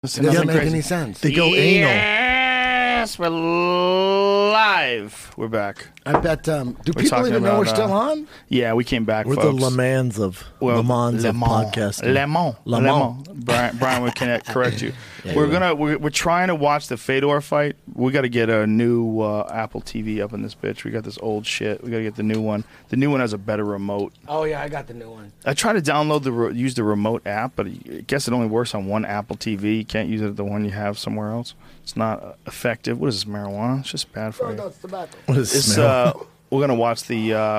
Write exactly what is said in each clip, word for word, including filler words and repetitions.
It doesn't make any sense. They go anal. Yes, we're live. We're back. I bet. Um, do We're people talking even know about, we're still uh, on? Yeah, we came back, We're folks. the Le Mans of Well, Le Mans Le of Mans. podcasting. Le Mans. Le Le Mans. Mans. Brian, Brian would can correct you. Yeah, we're you gonna we're, we're trying to watch the Fedor fight. We got to get a new uh, Apple T V up in this bitch. We got this old shit. We got to get the new one. The new one has a better remote. Oh yeah, I got the new one. I tried to download the re- use the remote app, but I guess it only works on one Apple T V. You can't use it at the one you have somewhere else. It's not uh, effective. What is this, marijuana? It's just bad for Oh, you. no, it's tobacco. What is It's, smell? uh, we're gonna watch the uh,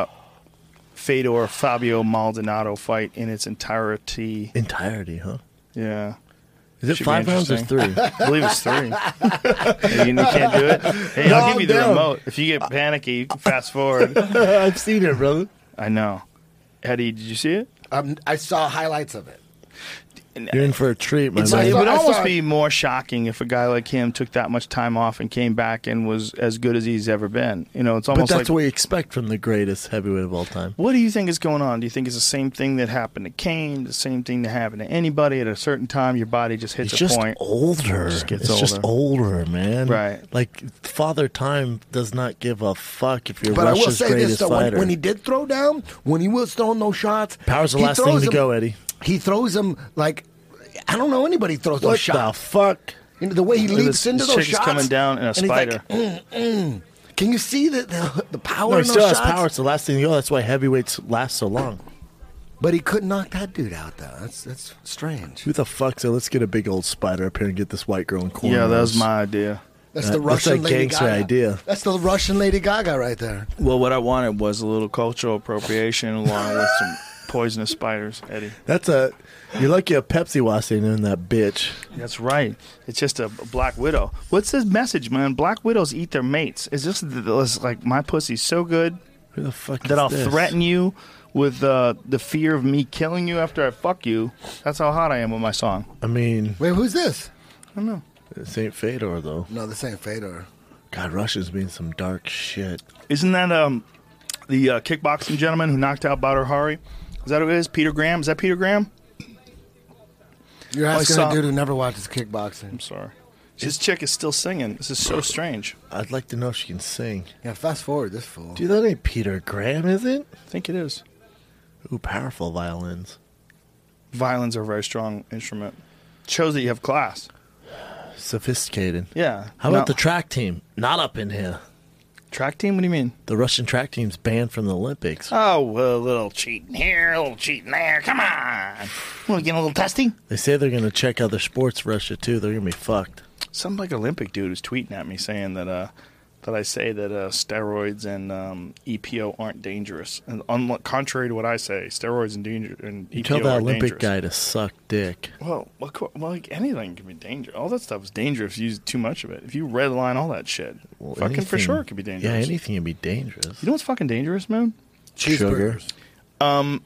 Fedor Fabio Maldonado fight in its entirety. Entirety, huh? Yeah. Is it Should be five rounds or interesting. three? I believe it's three. Hey, you, you can't do it? Hey, I'll No, give you the damn. remote. If you get panicky, you can fast forward. I've seen it, brother. I know. Eddie, did you see it? Um, I saw highlights of it. You're in for a treat, my It's, man. it saw- would I almost saw- be more shocking if a guy like him took that much time off and came back and was as good as he's ever been. You know, it's But almost that's like... what we expect from the greatest heavyweight of all time. What do you think is going on? Do you think it's the same thing that happened to Kane, the same thing that happened to anybody at a certain time? Your body just hits It's a just point. older. Just gets it's just older, man. Right. Like, Father Time does not give a fuck if you're But I will Russia's say greatest this though: when, fighter. when he did throw down, when he was throwing those shots, Power's the he last thing throws to them- go, Eddie. He throws them like I don't know anybody throws those What shots. the fuck? You know, the way he Look, leaps this- into this those chick is shots, coming down in a and he's spider. Like, mm, mm. Can you see the the, the power No, he in still those has shots? power. It's the last thing to go. That's why heavyweights last so long. But he couldn't knock that dude out though. That's that's strange. Who the fuck? So let's get a big old spider up here and get this white girl in corners. Yeah, that was my idea. That's That- the that's Russian a Lady gangster Gaga. idea. That's the Russian Lady Gaga right there. Well, what I wanted was a little cultural appropriation along with some poisonous spiders, Eddie. That's a. You're lucky a Pepsi wasn't in that bitch. That's right. It's just a black widow. What's this message, man? Black widows eat their mates. Is this this like my pussy's so good Who the fuck that is I'll this? threaten you with uh, the fear of me killing you after I fuck you? That's how hot I am with my song. I mean, Wait, who's this? I don't know. this ain't Fedor though. No, this ain't Fedor. God, Russia's being some dark shit. Isn't that um the uh, kickboxing gentleman who knocked out Badr Hari? Is that who it is? Peter Graham? Is that Peter Graham? You're I asking saw- a dude who never watches kickboxing. I'm sorry. This chick is still singing. This is so strange. I'd like to know if she can sing. Yeah, fast forward this fool. Dude, that ain't Peter Graham, is it? I think it is. Ooh, powerful violins. Violins are a very strong instrument. Shows that you have class. Sophisticated. Yeah. How about No. the track team? Not up in here. track team? What do you mean? The Russian track team's banned from the Olympics. Oh, well, a little cheating here, a little cheating there. Come on. Want to get a little testy? They say they're going to check other sports, Russia, too. They're going to be fucked. Some like Olympic dude was tweeting at me saying that uh, that I say that uh, steroids and um, E P O aren't dangerous. And unlike, contrary to what I say, steroids and, danger, and You E P O tell that are Olympic dangerous. guy to suck dick. Well, well, co- well, like anything can be dangerous. All that stuff is dangerous if you use too much of it. If you redline all that shit, Well, fucking for anything- sure it could be dangerous. Yeah, anything can be dangerous. You know what's fucking dangerous, man? Sugar. Cheeseburgers.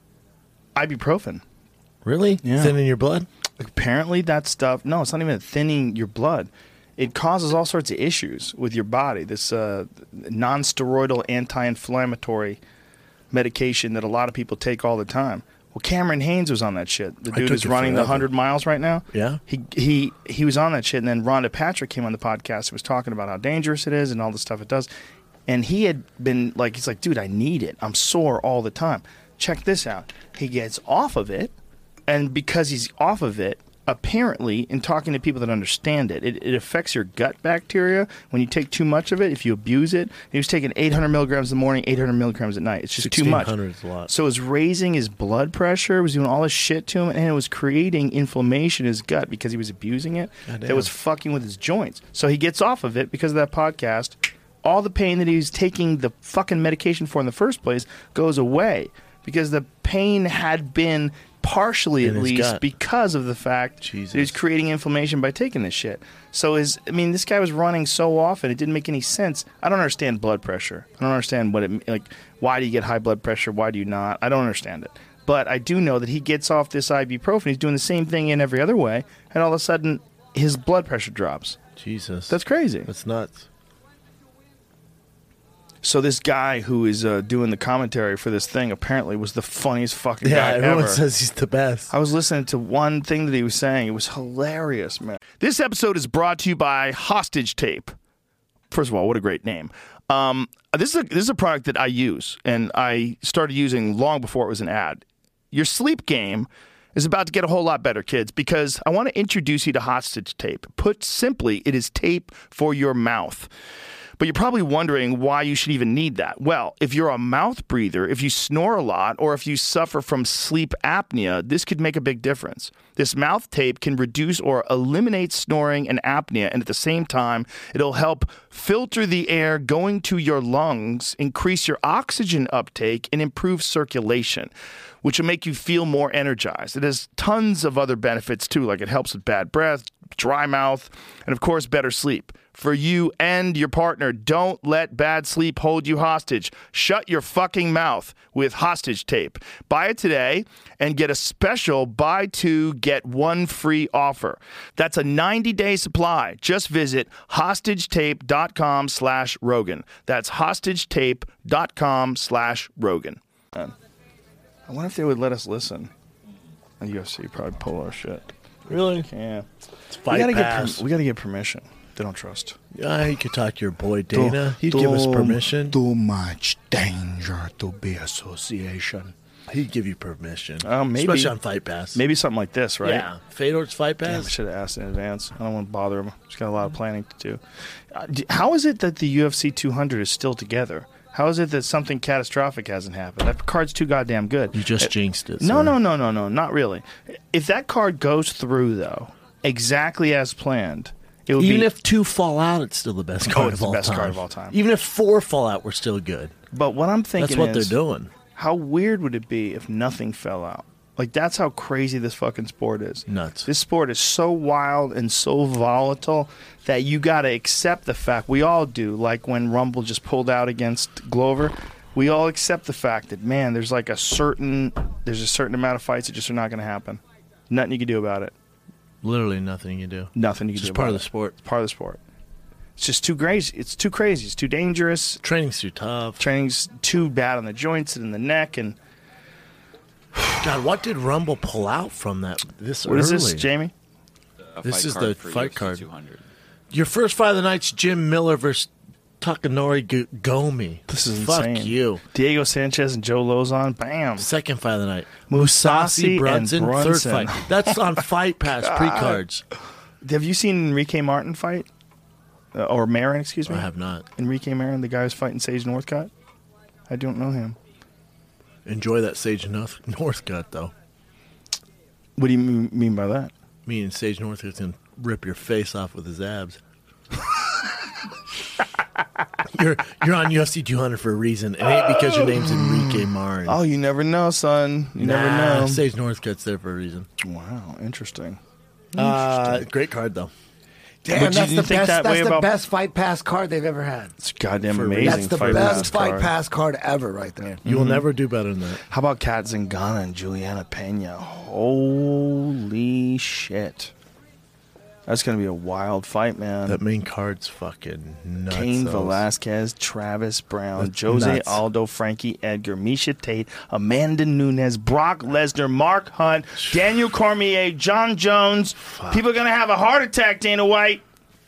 Ibuprofen. Really? Yeah. Thinning your blood? Apparently that stuff, no, it's not even thinning your blood. It causes all sorts of issues with your body. This uh, non-steroidal anti-inflammatory medication that a lot of people take all the time. Well, Cameron Haynes was on that shit. The I dude took is it running the forever. one hundred miles right now. Yeah. He he he was on that shit, and then Rhonda Patrick came on the podcast and was talking about how dangerous it is and all the stuff it does. And he had been like, he's like, dude, I need it. I'm sore all the time. Check this out. He gets off of it, and because he's off of it, apparently, in talking to people that understand it, it, it affects your gut bacteria when you take too much of it, if you abuse it. He was taking eight hundred milligrams in the morning, eight hundred milligrams at night. It's just too much. sixteen hundred is a lot. So it was raising his blood pressure, it was doing all this shit to him, and it was creating inflammation in his gut because he was abusing it. Goddamn. That was fucking with his joints. So he gets off of it because of that podcast. All the pain that he was taking the fucking medication for in the first place goes away because the pain had been partially In at his least gut. because of the fact Jesus. that he was creating inflammation by taking this shit. So his, I mean, this guy was running so often it didn't make any sense. I don't understand blood pressure. I don't understand what it like. Why do you get high blood pressure? Why do you not? I don't understand it. But I do know that he gets off this ibuprofen. He's doing the same thing in every other way, and all of a sudden his blood pressure drops. Jesus. That's crazy. That's nuts. So this guy who is uh, doing the commentary for this thing apparently was the funniest fucking Yeah, guy everyone ever. says he's the best. I was listening to one thing that he was saying. It was hilarious, man. This episode is brought to you by Hostage Tape. First of all, what a great name. Um, this is a, this is a product that I use, and I started using long before it was an ad. Your sleep game is about to get a whole lot better, kids, because I want to introduce you to Hostage Tape. Put simply, it is tape for your mouth. But you're probably wondering why you should even need that. Well, if you're a mouth breather, if you snore a lot, or if you suffer from sleep apnea, this could make a big difference. This mouth tape can reduce or eliminate snoring and apnea, and at the same time, it'll help filter the air going to your lungs, increase your oxygen uptake, and improve circulation, which will make you feel more energized. It has tons of other benefits, too, like it helps with bad breath, dry mouth, and, of course, better sleep. For you and your partner, don't let bad sleep hold you hostage. Shut your fucking mouth with Hostage Tape. Buy it today and get a special buy two, get one free offer. That's a ninety-day supply. Just visit hostagetape.com slash Rogan. That's hostagetape.com slash Rogan. I wonder if they would let us listen. And U F C probably pull our shit. Really? Yeah. It's We fight gotta, get pass. per- we gotta get permission. They don't trust. Yeah, you could talk to your boy Dana. He'd give us permission. Too much danger to be association. He'd give you permission. Uh, maybe. Especially on Fight Pass. Maybe something like this, right? Yeah. Fedor's Fight Damn, I Pass. should have asked in advance. I don't want to bother him. He's got a lot of planning to do. Uh, d- how is it that the U F C two hundred is still together? How is it that something catastrophic hasn't happened? That card's too goddamn good. You just Uh, jinxed it. No, sir. no, no, no, no, not really. If that card goes through, though, exactly as planned, it would Even be... if two fall out, it's still the best card it's of the all best time. card of all time. Even if four fall out, we're still good. But what I'm thinking That's what is, they're doing. how weird would it be if nothing fell out? Like, that's how crazy this fucking sport is. Nuts. This sport is so wild and so volatile that you got to accept the fact, we all do, like when Rumble just pulled out against Glover, we all accept the fact that, man, there's like a certain, there's a certain amount of fights that just are not going to happen. Nothing you can do about it. Literally nothing you do. Nothing you It's can just do part about of the it. sport. It's part of the sport. It's just too crazy. It's too crazy. It's too dangerous. Training's too tough. Training's too bad on the joints and in the neck. And God, what did Rumble pull out from that this what early? is this, Jamie? A This fight is card the for fight U F C card. two hundred. Your first fight of the night's Jim Miller versus Takanori G- Gomi. This is Fuck insane. you. Diego Sanchez and Joe Lozon. Bam. Second fight of the night. Musasi Brunson, and Brunson. Third fight. That's on Fight Pass pre-cards. Have you seen Enrique Martin fight? Uh, or Marin, excuse me? I have not. Enrique Marin, the guy who's fighting Sage Northcutt? I don't know him. Enjoy that Sage North Northcutt though. What do you mean, mean by that? Me and Sage Northcutt's gonna rip your face off with his abs. you're you're on U F C two hundred for a reason. It ain't because your name's Enrique Marin. Oh, you never know, son. You never Nah, know. Sage Northcutt's there for a reason. Wow, interesting. Uh, great card though. Damn, But you that's the didn't think best. that way That's the about- best Fight Pass card they've ever had. It's goddamn For amazing. That's the fight best pass Fight card. Pass card ever, right there. You will never do better than that. How about Kat Zingano and Juliana Pena? Holy shit. That's going to be a wild fight, man. That main card's fucking nuts. Cain though. Velasquez, Travis Brown, That's Jose nuts. Aldo, Frankie Edgar, Misha Tate, Amanda Nunes, Brock Lesnar, Mark Hunt, Daniel Cormier, John Jones. People are going to have a heart attack, Dana White.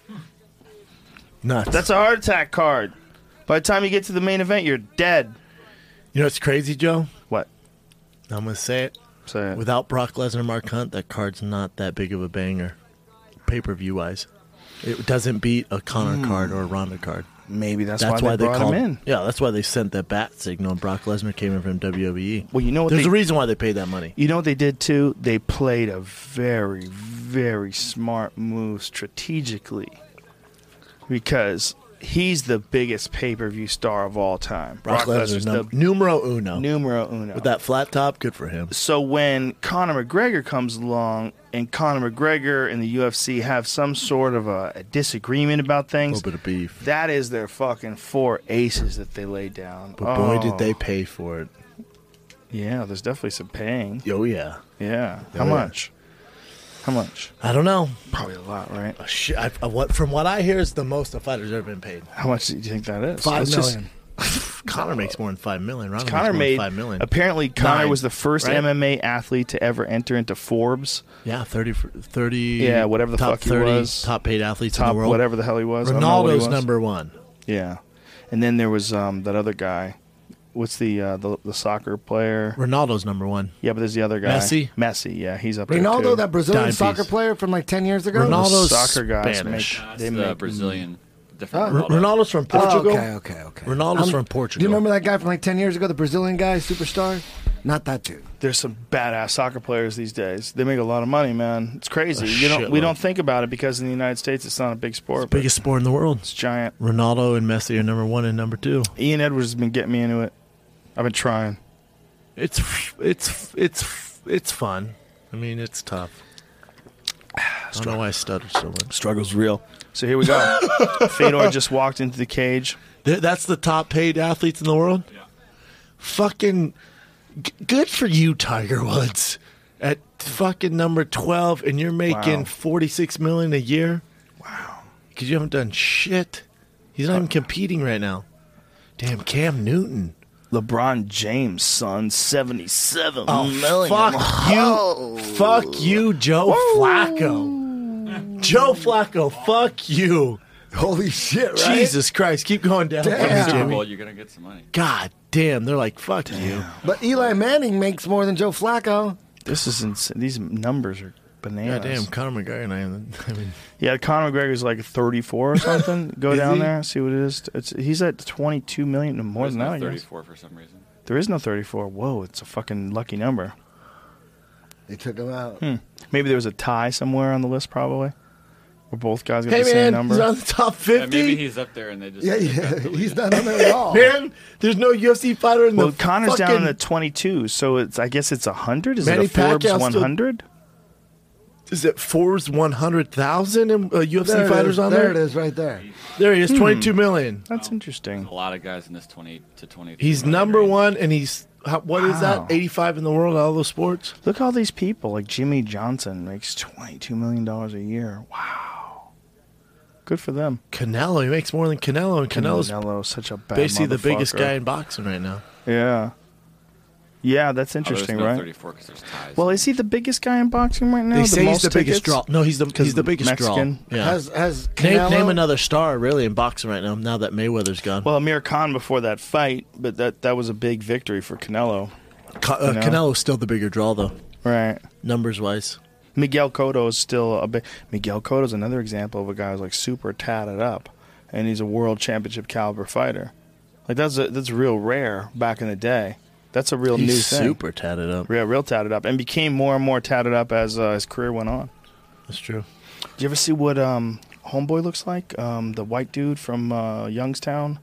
Nuts. That's a heart attack card. By the time you get to the main event, you're dead. You know what's crazy, Joe? What? I'm gonna say it. Say it. Without Brock Lesnar, Mark Hunt, that card's not that big of a banger, pay per view wise. It doesn't beat a Conor card or a Ronda card. Maybe that's, That's why, why they they brought called him in. Yeah, that's why they sent that bat signal. And Brock Lesnar came in from W W E. Well, you know what There's they- a reason why they paid that money. You know what they did too? They played a very, very smart move strategically because he's the biggest pay-per-view star of all time. Brock, Lesnar's the num- numero uno. numero uno. With that flat top, good for him. So when Conor McGregor comes along and Conor McGregor and the U F C have some sort of a, a disagreement about A things, little bit of beef. that is their fucking four aces that they lay down. But boy, Oh, did they pay for it. Yeah, there's definitely some paying. Oh, yeah. Yeah. Oh, How yeah. much? How much? I don't know. Probably a lot, right? Shit, I, I- what, from what I hear, is the most a fighter's ever been paid. How much do you think that is? Five Let's just- million. Connor makes more than five million. Ronald Connor makes more made than five million. apparently Connor Nine, was the first right? M M A athlete to ever enter into Forbes. Yeah, thirty, thirty Yeah, whatever the top fuck he thirty was. top paid athletes in Top the world. whatever the hell he was. I don't know what he Ronaldo's was. number one. Yeah, and then there was um, that other guy. What's the, uh, the the soccer player? Ronaldo's number one. Yeah, but there's the other guy. Messi? Messi, yeah, he's up there too. Ronaldo, that Brazilian Dime soccer piece. player from like ten years ago. Ronaldo- Those Ronaldo's soccer guys Spanish. make That's they the make Brazilian. Different Oh. Ronaldo. Ronaldo's from Oh, Portugal. okay, okay, okay. Ronaldo's Um, from Portugal. Do you remember that guy from like ten years ago, the Brazilian guy, superstar? Not that dude. There's some badass soccer players these days. They make a lot of money, man. It's crazy. A You don't we shitload. don't think about it because in the United States it's not a big sport. but Biggest sport in the world. It's giant. Ronaldo and Messi are number one and number two. Ian Edwards has been getting me into it. I've been trying. It's it's it's it's fun. I mean, it's tough. I don't know why I stuttered so much. Struggle's real. So here we go. Fedor just walked into the cage. Th- That's the top paid athletes in the world? Yeah. Fucking g- good for you, Tiger Woods. At fucking number twelve, and you're making Wow. forty-six million a year? Wow. Because you haven't done shit. He's not even competing right now. Damn, Cam Newton. LeBron James' son, seventy-seven Oh, million. fuck Oh. you. Fuck you, Joe Flacco. Joe Flacco, fuck you. Holy shit, right? Jesus Christ, keep going down. Damn. Fuck you, Super Jimmy. Bowl, you're gonna get some money. God damn, they're like, fuck you. But Eli Manning makes more than Joe Flacco. This is insane. These numbers are bananas. God damn, Conor McGregor and I, I mean, Yeah, Conor McGregor's like thirty-four or something. Go Is down he? there, see what it is. It's, he's at twenty-two million, no, more There's than no that. I guess. thirty-four for some reason. There is no thirty-four. Whoa, it's a fucking lucky number. They took him out. Hmm. Maybe there was a tie somewhere on the list, probably. Where both guys got hey the same man, number. he's on the top Yeah, maybe fifty. he's up there and they just. Yeah, they got yeah. deleted. He's not on there at all. Man, there's no U F C fighter in well, the Connor's fucking... down at twenty-two, so it's I guess it's one hundred. Is Manny it a Forbes Pacquiao one still- hundred? Is it Forbes one hundred thousand uh, U F C There it fighters is. on there there? it is, right there. There he is, Hmm. twenty-two million. That's interesting. A lot of guys in this twenty to twenty. He's number one, and he's, how, what is Wow. that, eighty-five in the world, all those sports? Look at all these people. Like Jimmy Johnson makes twenty-two million dollars a year. Wow. Good for them. Canelo, he makes more than Canelo, and Canelo's Canelo's such a bad basically the biggest motherfucker. guy in boxing right now. Yeah. Yeah, that's Oh, there's interesting, no right? thirty-four because there's ties. Well, is he the biggest guy in boxing right now? They the say he's most the biggest tickets? draw. No, he's the he's the biggest Mexican? draw. Yeah. Has has name, Canelo, name another star really in boxing right now. Now that Mayweather's gone, Well, Amir Khan before that fight, but that that was a big victory for Canelo. Ca- uh, no. Canelo's still the bigger draw though, Right. numbers wise. Miguel Cotto is still a big. Miguel Cotto is another example of a guy who's like super tatted up, and he's a world championship caliber fighter. Like that's a, that's real rare back in the day. That's a real He's new thing. super tatted up. Yeah, real tatted up, and became more and more tatted up as uh, his career went on. That's true. Did you ever see what um, Homeboy looks like? Um, the white dude from uh, Youngstown.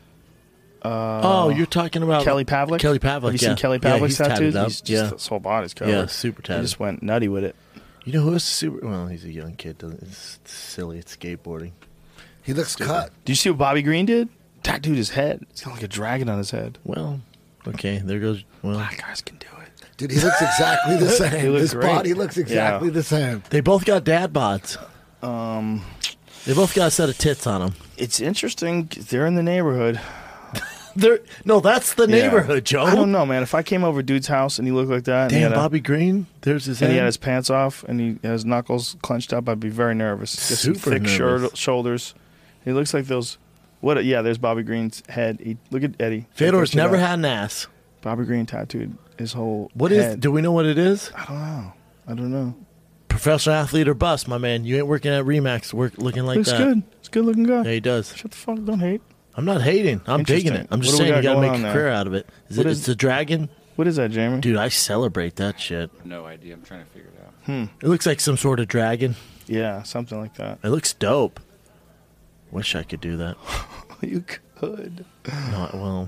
Uh, oh, you're talking about Kelly Pavlik. Kelly Pavlik. Have you yeah. seen Kelly Yeah, Pavlik's he's tatted tattoos? up. He's just, yeah, his whole body's covered. yeah, super He tatted. just went nutty with it. You know who is super? Well, he's a young kid. Doesn't it's silly. It's skateboarding. He looks cut. Did you see what Bobby Green did? Tattooed his head. It's got like a dragon on his head. Well, okay, there goes. Well, Black guys can do it. Dude, he looks exactly the same. looks His great. body looks exactly Yeah. the same. they both got dad bods. Um, They both got a set of tits on them. it's interesting. They're in the neighborhood. They're no, that's the Yeah. neighborhood, Joe. I don't know, man. If I came over dude's house and he looked like that, and, he Damn, had, a, Bobby Green. There's his and head. he had his pants off and he has knuckles clenched up, I'd be very nervous. Just some Super thick nervous. shirt, shoulders. He looks like those. What? Yeah, there's Bobby Green's head. He, look at Eddie. Fedor's Check that never out. had an ass. Bobby Green tattooed his whole. What is? head. Do we know what it is? I don't know. I don't know. Professional athlete or bust, my man. You ain't working at Remax, work looking like Looks that. good. It's a good looking guy. Yeah, he does. Shut the fuck. Don't hate. I'm not hating. I'm digging Interesting. it. I'm just What do we saying you got got to going make on a there? career out of it. Is What it? is- It's a dragon, What is that, Jamie? dude. I celebrate that shit. no idea. I'm trying to figure it out. It looks like some sort of dragon. Yeah, something like that. It looks dope. Wish I could do that. You could. Not well.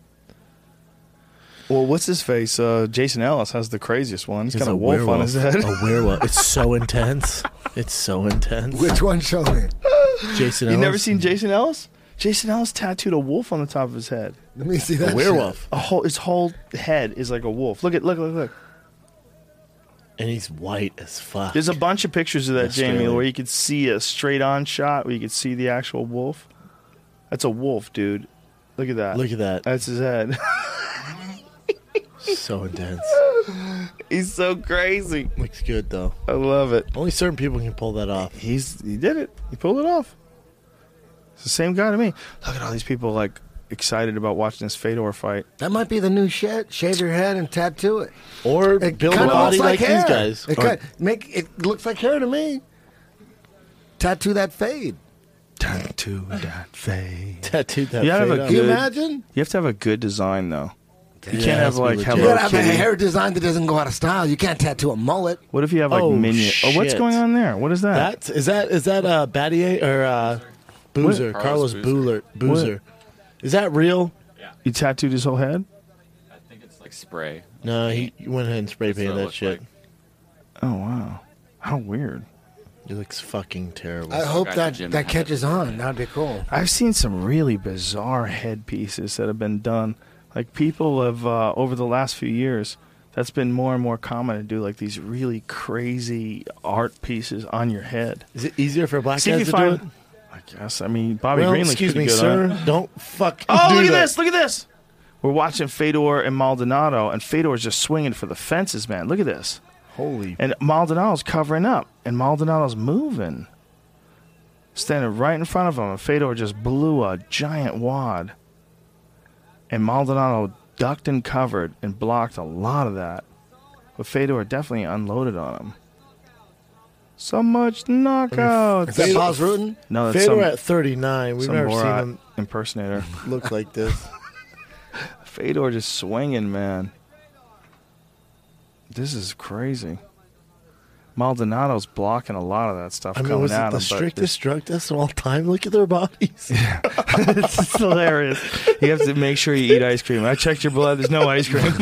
Well, what's his face? Uh, Jason Ellis has the craziest one. He's It's got a, wolf on his head. A werewolf. It's so intense. It's so intense. Which one? Show me. Jason You Ellis. never seen Jason Ellis? Jason Ellis tattooed a wolf on the top of his head. Let me see that. a werewolf, A whole his whole head is like a wolf. Look at look look look. and he's white as fuck. There's a bunch of pictures of that, Jamie, Australian. where you could see a straight on shot where you could see the actual wolf. That's a wolf, dude. Look at that. Look at that. That's his head. So intense. He's so crazy. Looks good though. I love it. Only certain people can pull that off. He's he did it. He pulled it off. It's the same guy to me. Look at all these people like excited about watching this Fedor fight. That might be the new shit. Shave your head and tattoo it. Or It build a kinda body looks like, hair. these guys. It, Or- could make it looks like hair to me. Tattoo that fade. Tattoo that fade. tattooed that You gotta have fade a up. Can you Good. imagine? You have to have a good design though. You Yeah, can't it has have to be like legit. Hello You gotta have a Kitty. hair design that doesn't go out of style. You can't tattoo a mullet. What if you have like Oh, minion? Oh, what's shit. going on there? What is that? That's is that is that uh Battier or uh Boozer? What? Carlos Carlos Boozer. Boozer. Is that real? You tattooed his whole head? I think it's like spray. No, he he went ahead and spray That's what painted it that looks shit. like. Oh wow, how weird. It looks fucking terrible. I hope guy that at the gym that had catches it. on. That'd be cool. I've seen some really bizarre headpieces that have been done. Like people have uh, over the last few years, that's been more and more common to do like these really crazy art pieces on your head. Is it easier for black See if guys you to find. do it? I guess. I mean, Bobby Well, Green looks excuse pretty me, good sir. on it. Don't fuck. Oh, do look at that. this! Look at this! We're watching Fedor and Maldonado, and Fedor's just swinging for the fences, man. Look at this. Holy. And Maldonado's covering up, and Maldonado's moving. Standing right in front of him, and Fedor just blew a giant wad. And Maldonado ducked and covered and blocked a lot of that. But Fedor definitely unloaded on him. So much knockout. Is that Paul's Rutten? No, that's Fedor some, at thirty-nine. We've some never seen Borat him impersonator. look like this. Fedor just swinging, man. This is crazy. Maldonado's blocking a lot of that stuff I mean, coming was it at the him. but strictest drug test of all time? Look at their bodies. it's hilarious. You have to make sure you eat ice cream. I checked your blood. There's no ice cream.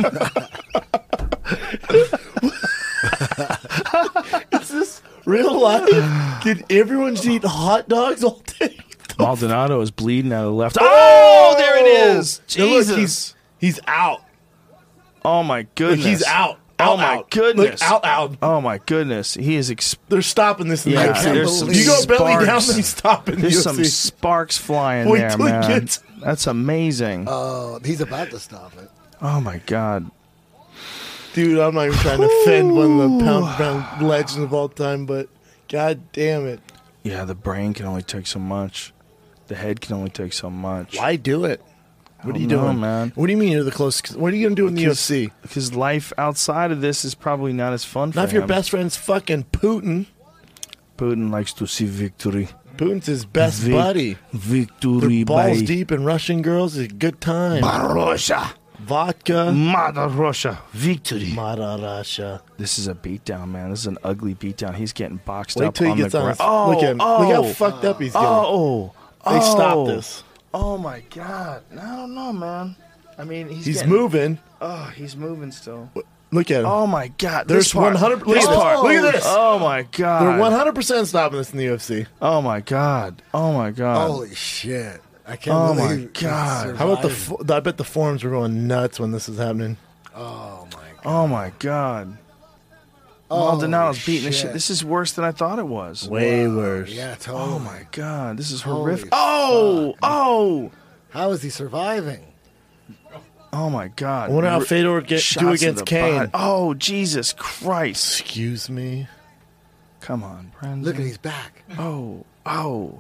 Is this real life? Did everyone just eat hot dogs all day? Maldonado is bleeding out of the left. Oh, there it is. Now look, Jesus. he's, he's out. Oh, my Look, goodness. he's out. Oh, Out, my out. goodness. Look, out, out. Oh, my goodness. He is. Exp- They're stopping this in Yeah, the U F C. there's some You go belly down, sparks. then you stop in the There's U F some C. sparks flying Wait there, till he man. gets- That's amazing. Oh, he's about to stop it. Oh, my God. Dude, I'm not even trying to offend one of the pound for pound legends of all time, but god damn it. Yeah, the brain can only take so much. The head can only take so much. Why do it? What are don't you know, doing, man. What do you mean you're the closest? What are you going to do in the U F C? Because life outside of this is probably not as fun for Not if your him. best friend's fucking Putin. Putin likes to see victory. Putin's his best Vic- buddy. Victory They're balls by deep in Russian girls. It's a good time. Russia. Vodka. Mother Russia. Victory. Mara Russia. This is a beatdown, man. This is an ugly beatdown. He's getting boxed Wait up till he on gets the on ground. his... Oh, look at him. oh, Look how fucked up he's getting. oh, They oh. stopped this. Oh, my God. I don't know, man. I mean, he's He's getting- moving. Oh, he's moving still. Look at him. Oh, my God. There's This part. one hundred This Look at part. this. Look at this. Oh, my God. They're one hundred percent stopping this in the U F C. Oh, my God. Oh, my God. Holy shit! I can't Oh, my believe. he God. How about the... survived. Fo- I bet the forums were going nuts when this was happening. Oh my god! Oh, my God. Oh, Maldonado's beating the shit. shit. This is worse than I thought it was. Way worse. Yeah, totally. Oh, my God. This is Holy horrific. Oh, fuck. oh. How is he surviving? Oh, my God. I wonder how R- Fedor would get, shots do to against the Kane. body. Oh, Jesus Christ. Excuse me. Come on, Brendan. Look at his back. Oh, oh.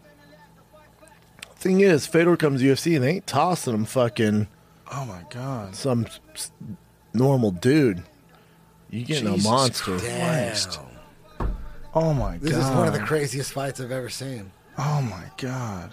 Thing is, Fedor comes to U F C and they ain't tossing him fucking Oh, my God. some s- normal dude. You getting Jesus a monster. Christ. Damn. Oh, my This God. is one of the craziest fights I've ever seen. Oh, my God.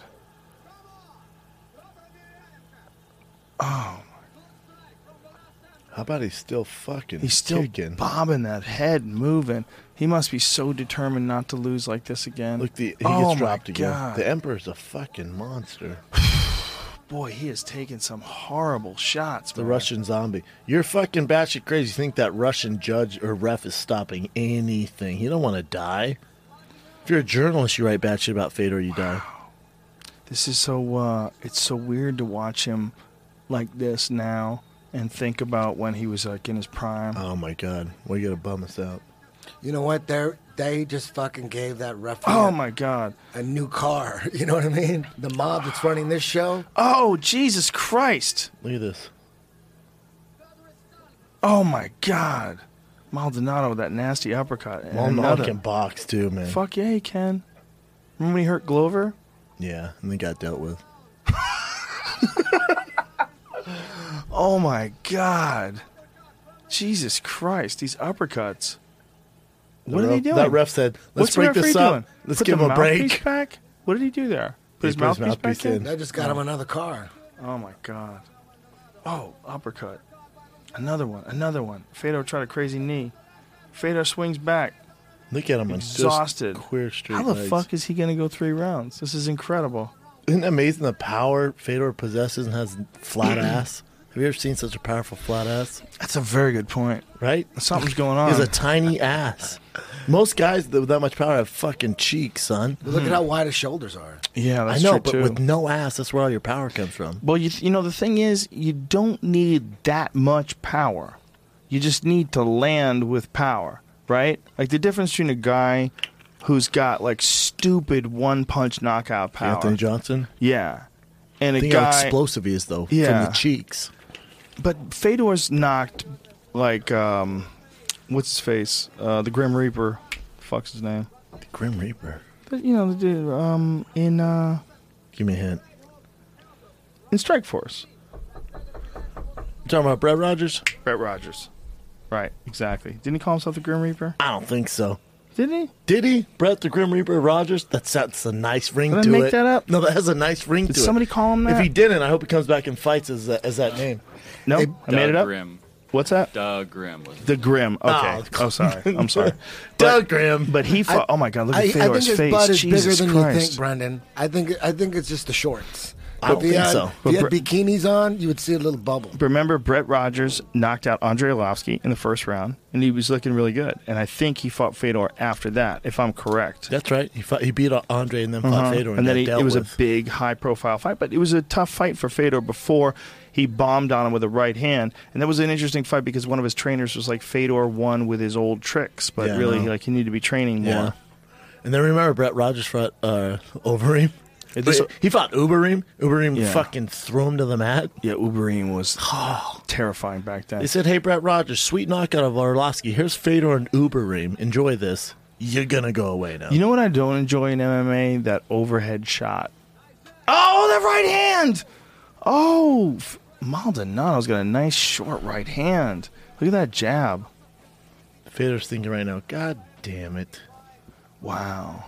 Oh, How about he's still fucking he's still kicking? bobbing that head, moving. He must be so determined not to lose like this again. Look, the, he Oh, gets my dropped again. God. The Emperor's a fucking monster. Boy, he has taken some horrible shots. The man. Russian zombie. You're fucking batshit crazy. You think that Russian judge or ref is stopping anything. You don't want to die. If you're a journalist, you write bad shit about Fedor, you die. This is so, uh, it's so weird to watch him like this now and think about when he was like in his prime. Oh my God. Well, you gotta bum us out. You know what? They they just fucking gave that referee Oh my God. a new car. You know what I mean? The mob that's running this show. Oh, Jesus Christ. Look at this. Oh my God. Maldonado with that nasty uppercut. And Maldonado another. can box too, man. Fuck yeah, he can. Remember when he hurt Glover? Yeah, and they got dealt with. Oh my God. Jesus Christ, these uppercuts. What The are they ref- doing? That ref said, "Let's What's the break referee this up. doing? Let's Put give the him a mouthpiece break." back? What did he do there? Put He his put his mouthpiece, mouthpiece back in? in. They just got him another car. Oh my God. Oh, uppercut. Another one. Another one. Fedor tried a crazy knee. Fedor swings back. Look at him, on Exhausted. Just queer straight How the legs. fuck is he going to go three rounds? This is incredible. Isn't it amazing the power Fedor possesses and has flat ass? Have you ever seen such a powerful flat ass? That's a very good point. Right? Something's going He on. has a tiny ass. Most guys with that much power have fucking cheeks, son. Look at how wide his shoulders are. yeah, that's I know, true but too. with no ass, that's where all your power comes from. Well, you you know the thing is, you don't need that much power. You just need to land with power, right? Like the difference between a guy who's got like stupid one punch knockout power, Anthony Johnson. yeah, and a Think how guy. explosive he is, though, Yeah. from the cheeks. But Fedor's knocked like um, what's his face? Uh, the Grim Reaper. Fuck's his name? The Grim Reaper. But, you know, the dude um in uh Give me a hint. in Strike Force. You talking about Brett Rogers? Brett Rogers. Right, exactly. Didn't he call himself the Grim Reaper? I don't think so. Did he? Did he? Brett the Grim Reaper Rogers? That's, that's a nice ring Did I to make it. that up? No, that has a nice ring Did to somebody it. call him that? If he didn't, I hope he comes back and fights as that, as that name. No, Hey, I made Doug it up. Grimm. What's that? Doug Grimm was The Grim. Okay. Oh, Oh, sorry. I'm sorry. Doug Grimm. But he fought. I- oh my God! Look I, at I think Fedor's his face. butt is Jesus bigger than Christ. you think, Brendan. I think I think it's just the shorts. I don't if he think had, so. If he had But Bre- bikinis on, you would see a little bubble. Remember, Brett Rogers knocked out Andrei Arlovsky in the first round, and he was looking really good. And I think he fought Fedor after that, if I'm correct. That's right. He fought, he beat Andre and then fought Uh-huh. Fedor. And, and then got he, dealt it was with. a big, high-profile fight, but it was a tough fight for Fedor before he bombed on him with a right hand. And that was an interesting fight because one of his trainers was like, Fedor won with his old tricks, but Yeah, I really, know. like, he needed to be training more. Yeah. And then remember Brett Rogers fought uh, Overeem? Yeah, this- he fought Ubereem. Ubereem Yeah. fucking threw him to the mat. Yeah, Ubereem was terrifying back then. They said, hey, Brett Rogers, sweet knockout of Arlovsky. Here's Fedor and Ubereem. Enjoy this. You're going to go away now. You know what I don't enjoy in M M A? That overhead shot. Oh, that right hand! Oh, F- Maldonado's got a nice short right hand. Look at that jab. Fedor's thinking right now, God damn it. Wow.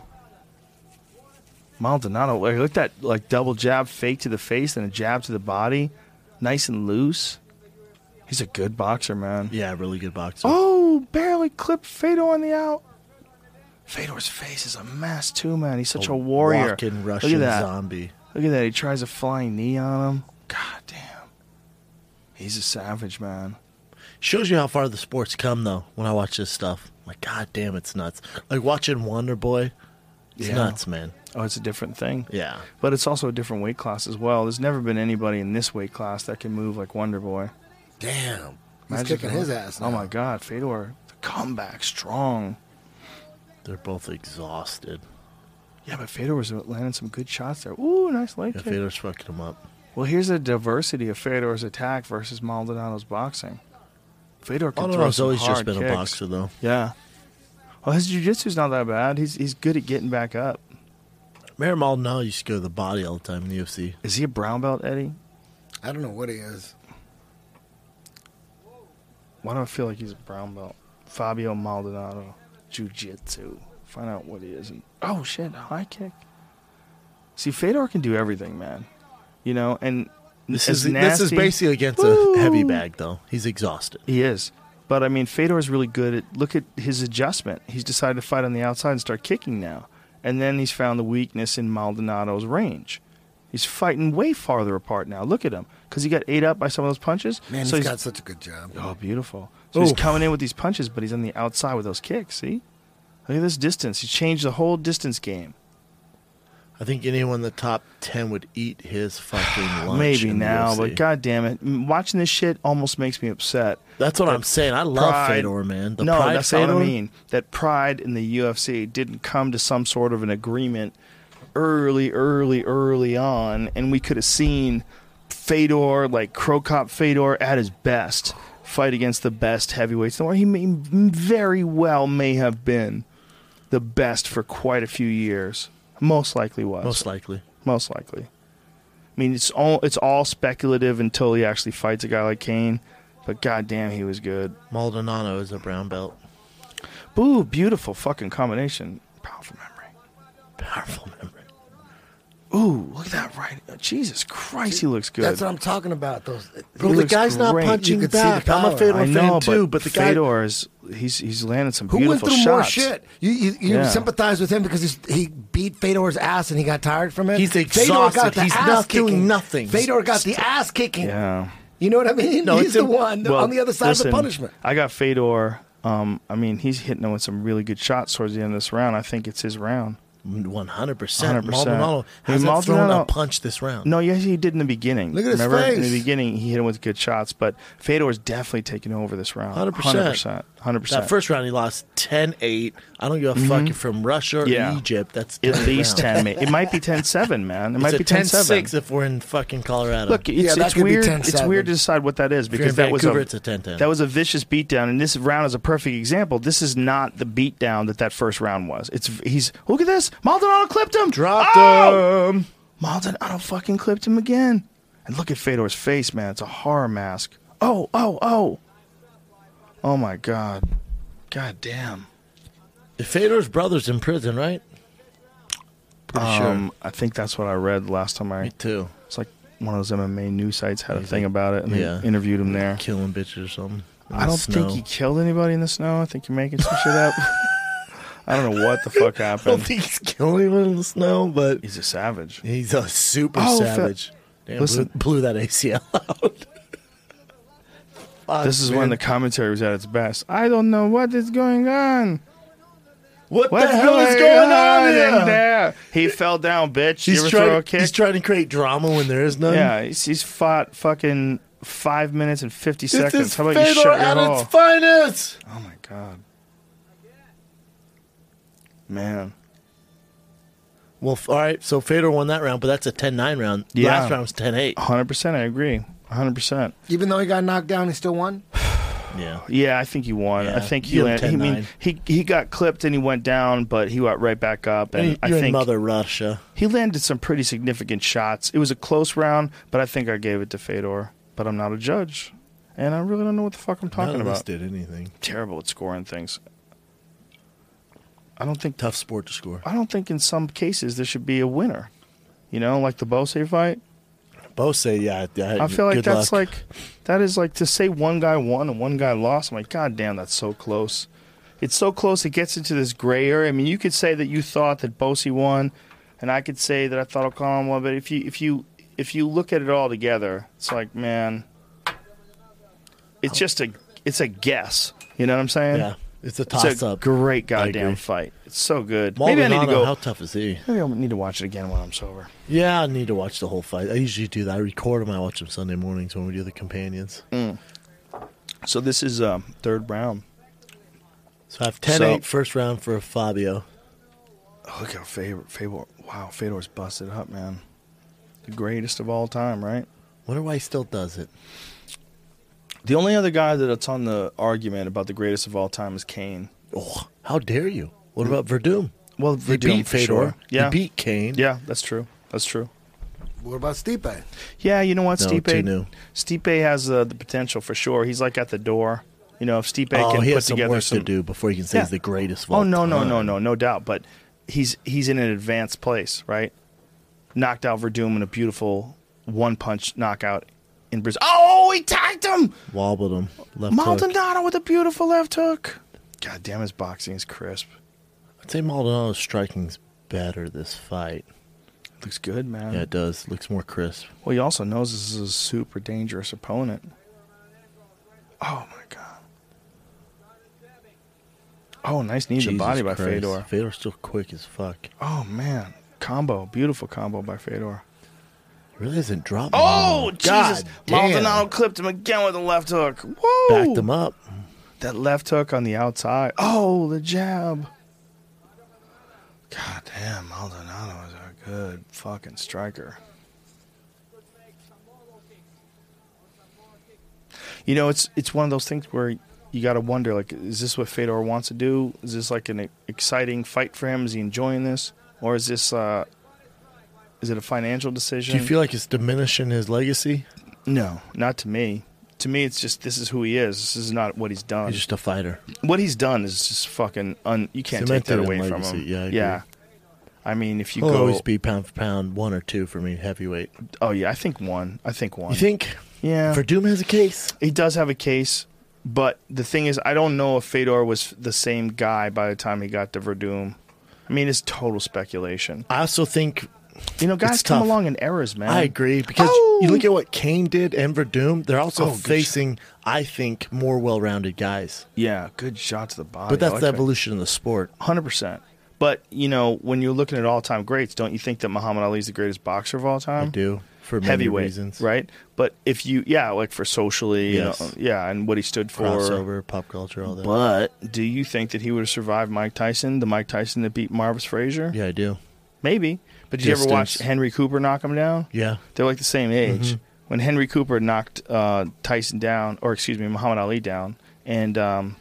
Maldonado, like, look at that like double jab fake to the face and a jab to the body. Nice and loose. He's a good boxer, man. Yeah, really good boxer. Oh, barely clipped Fedor on the out. Fedor's face is a mess too, man. He's such a, warrior. Walking Look Russian at that. zombie. Look at that. He tries a flying knee on him. God damn. He's a savage, man. Shows you how far the sport's come, though, when I watch this stuff. Like, God damn, it's nuts. Like watching Wonder Boy. It's Yeah. nuts, man. Oh, it's a different thing. Yeah. But it's also a different weight class as well. There's never been anybody in this weight class that can move like Wonder Boy. Damn. He's Imagine kicking that. his ass now. Oh, my God. Fedor, the comeback, strong. They're both exhausted. Yeah, but Fedor was landing some good shots there. Ooh, nice leg Yeah, kick. Fedor's fucking him up. Well, here's a diversity of Fedor's attack versus Maldonado's boxing. Fedor can throw Maldonado's some always hard just been kicks. a boxer, though. Yeah. Well, his jiu-jitsu's not that bad. He's he's good at getting back up. Mayor Maldonado used to go to the body all the time in the U F C. Is he a brown belt, Eddie? I don't know what he is. Why do I feel like he's a brown belt? Fabio Maldonado, jiu-jitsu. Find out what he is. And, oh, shit, high kick. See, Fedor can do everything, man. You know, and This as is this is nasty- basically against Woo! a heavy bag, though. He's exhausted. He is. But, I mean, Fedor is really good at, look at his adjustment. He's decided to fight on the outside and start kicking now. And then he's found the weakness in Maldonado's range. He's fighting way farther apart now. Look at him. Because he got ate up by some of those punches. Man, so he's he's got such a good job. Oh, beautiful. So he's Oof. coming in with these punches, but he's on the outside with those kicks, see? Look at this distance. He changed the whole distance game. I think anyone in the top ten would eat his fucking lunch. Maybe in the now, U F C. but god damn it, M- watching this shit almost makes me upset. That's what that I'm saying. I love Pride- Fedor, man. The no, Pride that's Fedor, not what I mean. That Pride in the U F C didn't come to some sort of an agreement early, early, early on, and we could have seen Fedor, like Crow Cop Fedor, at his best, fight against the best heavyweights. Or he may, very well may have been the best for quite a few years. Most likely was. Most likely. Most likely. I mean, it's all it's all speculative until he actually fights a guy like Kane. But goddamn, he was good. Maldonado is a brown belt. Boo, beautiful fucking combination. Powerful memory. Powerful memory. Ooh, look at that right. Jesus Christ, he looks good. That's what I'm talking about. Those. Bro, He the looks guy's not great. You punching could see the back. I'm a power. Fedor I fan know, too, but, but the guy. Fedor is he's he's landed some Who beautiful went through more shots. shit? You you, you Yeah. sympathize with him because he's, he beat Fedor's ass and he got tired from it. He's Fedor exhausted. got the He's ass not kicking. doing nothing. Fedor got the ass kicking. Yeah. You know what I mean? No, he's it's the a- one Well, on the other side listen, of the punishment. I got Fedor. Um, I mean, he's hitting him with some really good shots towards the end of this round. I think it's his round. one hundred percent. one hundred percent. Maldonado I mean, hasn't thrown Maldonado- a punch this round. No, yes, he did in the beginning. Look at his Remember? In face. the beginning, he hit him with good shots, but Fedor's definitely taking over this round. one hundred percent. one hundred percent. one hundred percent. That first round, he lost ten eight. I don't give a fuck if you're from Russia or Yeah. Egypt. That's At ten least round. ten. ma- It might be ten seven, man. It It's might a be ten ten seven. six if we're in fucking Colorado. Look, it's, Yeah, that it's could be weird. ten It's seven. weird to decide what that is if you're in because that was Vancouver, a it's a ten ten. that was a vicious beatdown, and this round is a perfect example. This is not the beatdown that that first round was. It's he's look at this. Maldonado clipped him. Dropped oh! him. Maldonado fucking clipped him again. And look at Fedor's face, man. It's a horror mask. Oh, oh, oh. Oh my God. God damn. Fedor's brother's in prison, right? Pretty Um, I think that's what I read last time sure. I. Me too. It's like one of those M M A news sites had a thing about it, and Yeah. they interviewed him there. Killing bitches or something. in I the don't snow. think he killed anybody in the snow. I think you're making some shit up. I don't know what the fuck I don't happened. think he's killing anyone in the snow, but He's a savage. he's a super Oh, Fe- savage. Damn, Listen. blew, blew that A C L out. Fuck, This is man. when the commentary was at its best. I don't know what is going on. What What's the hell is going on in here? there? He fell down, bitch. you He's ever trying, throw a kick? he's trying to create drama when there is none. Yeah, he's, he's fought fucking five minutes and fifty This seconds. is How about you Fedor shut your at hole? its finest. Oh my God, man. Well, f- all right. So Fedor won that round, but that's a ten nine round. Yeah. Last round was ten eight. one hundred percent, I agree. one hundred percent. Even though he got knocked down, he still won. Yeah. Yeah, I think he won. Yeah. I think he Give him landed. I mean, ten nine. he he got clipped and he went down, but he got right back up. And You're I in think Mother Russia. he landed some pretty significant shots. It was a close round, but I think I gave it to Fedor. But I'm not a judge, and I really don't know what the fuck I'm talking None of us about. did anything. Terrible at scoring things. I don't think Tough sport to score. I don't think in some cases there should be a winner. You know, like the Bose fight. Both say, yeah. yeah I feel like good that's luck. like that is like to say one guy won and one guy lost. I'm like, God damn, that's so close. It's so close. It gets into this gray area. I mean, you could say that you thought that Bose won, and I could say that I thought O'Connell won. But if you if you if you look at it all together, it's like, man, it's just a it's a guess. You know what I'm saying? Yeah. It's a It's toss a up. great I goddamn agree. fight. It's so good. Maybe I Maldonado, need to go. how tough is he? Maybe I need to watch it again when I'm sober. Yeah, I need to watch the whole fight. I usually do that. I record them. I watch them Sunday mornings when we do the companions. So this is um, third round. So I have ten eight So- first round for Fabio. Oh, look how Fedor, Fedor, wow, Fedor's busted up, man. The greatest of all time, right? Wonder why he still does it. The only other guy that's on the argument about the greatest of all time is Kane. Oh, how dare you? What about Verdum? Well, He Verdum, beat for Fedor. sure. Yeah, He beat Kane. yeah, that's true. That's true. What about Stipe? Yeah, you know what, No, Stipe? too new. Stipe has uh, the potential for sure. He's like at the door. You know, if Stipe Oh, can he put has some together work some to do before he can say Yeah. he's the greatest of all Oh no, no, time. no, no, no doubt. But he's he's in an advanced place, right? Knocked out Verdum in a beautiful one punch knockout in Brazil. Oh, he tagged him! Wobbled him. Left hook. Maldonado with a beautiful left hook. God damn, his boxing is crisp. I'd say Maldonado's striking's better this fight. Looks good, man. Yeah, it does. Looks more crisp. Well, he also knows this is a super dangerous opponent. Oh my god. Oh, nice knee to the Jesus body by Christ. Fedor. Fedor's still quick as fuck. Oh man, combo. Beautiful combo by Fedor. Really hasn't dropped. Oh, God Jesus. damn. Maldonado clipped him again with a left hook. Whoa. Backed him up. That left hook on the outside. Oh, the jab. God damn, Maldonado is a good fucking striker. You know, it's it's one of those things where you got to wonder, like, is this what Fedor wants to do? Is this like an exciting fight for him? Is he enjoying this? Or is this, uh, is it a financial decision? Do you feel like it's diminishing his legacy? No, not to me. To me, it's just, this is who he is. This is not what he's done. He's just a fighter. What he's done is just fucking, un, you can't Cemented take that away in from legacy. him. Yeah, I agree. yeah. I mean, if you He'll go, always be pound for pound, one or two for me, heavyweight. oh yeah, I think one. I think one. You think Yeah. Verdum has a case? He does have a case, but the thing is, I don't know if Fedor was the same guy by the time he got to Verdum. I mean, it's total speculation. I also think You know, guys It's come tough. along in errors, man. I agree because Oh! you look at what Kane did and Verdum. They're also Oh, good facing, I think, more well-rounded guys. Yeah, good shot to the body. But that's I like the that. evolution of the sport. one hundred percent. But, you know, when you're looking at all-time greats, don't you think that Muhammad Ali is the greatest boxer of all time? I do for many Heavyweight, reasons. right? But if you, yeah, like for socially, Yes. you know, yeah, and what he stood for. Crossover, pop culture, all that. But do you think that he would have survived Mike Tyson, the Mike Tyson that beat Marvis Frazier? yeah, I do. Maybe. But did you ever watch Distance. Henry Cooper knock him down? Yeah. They're like the same age. Mhm. When Henry Cooper knocked uh, Tyson down, or excuse me, Muhammad Ali down, and um,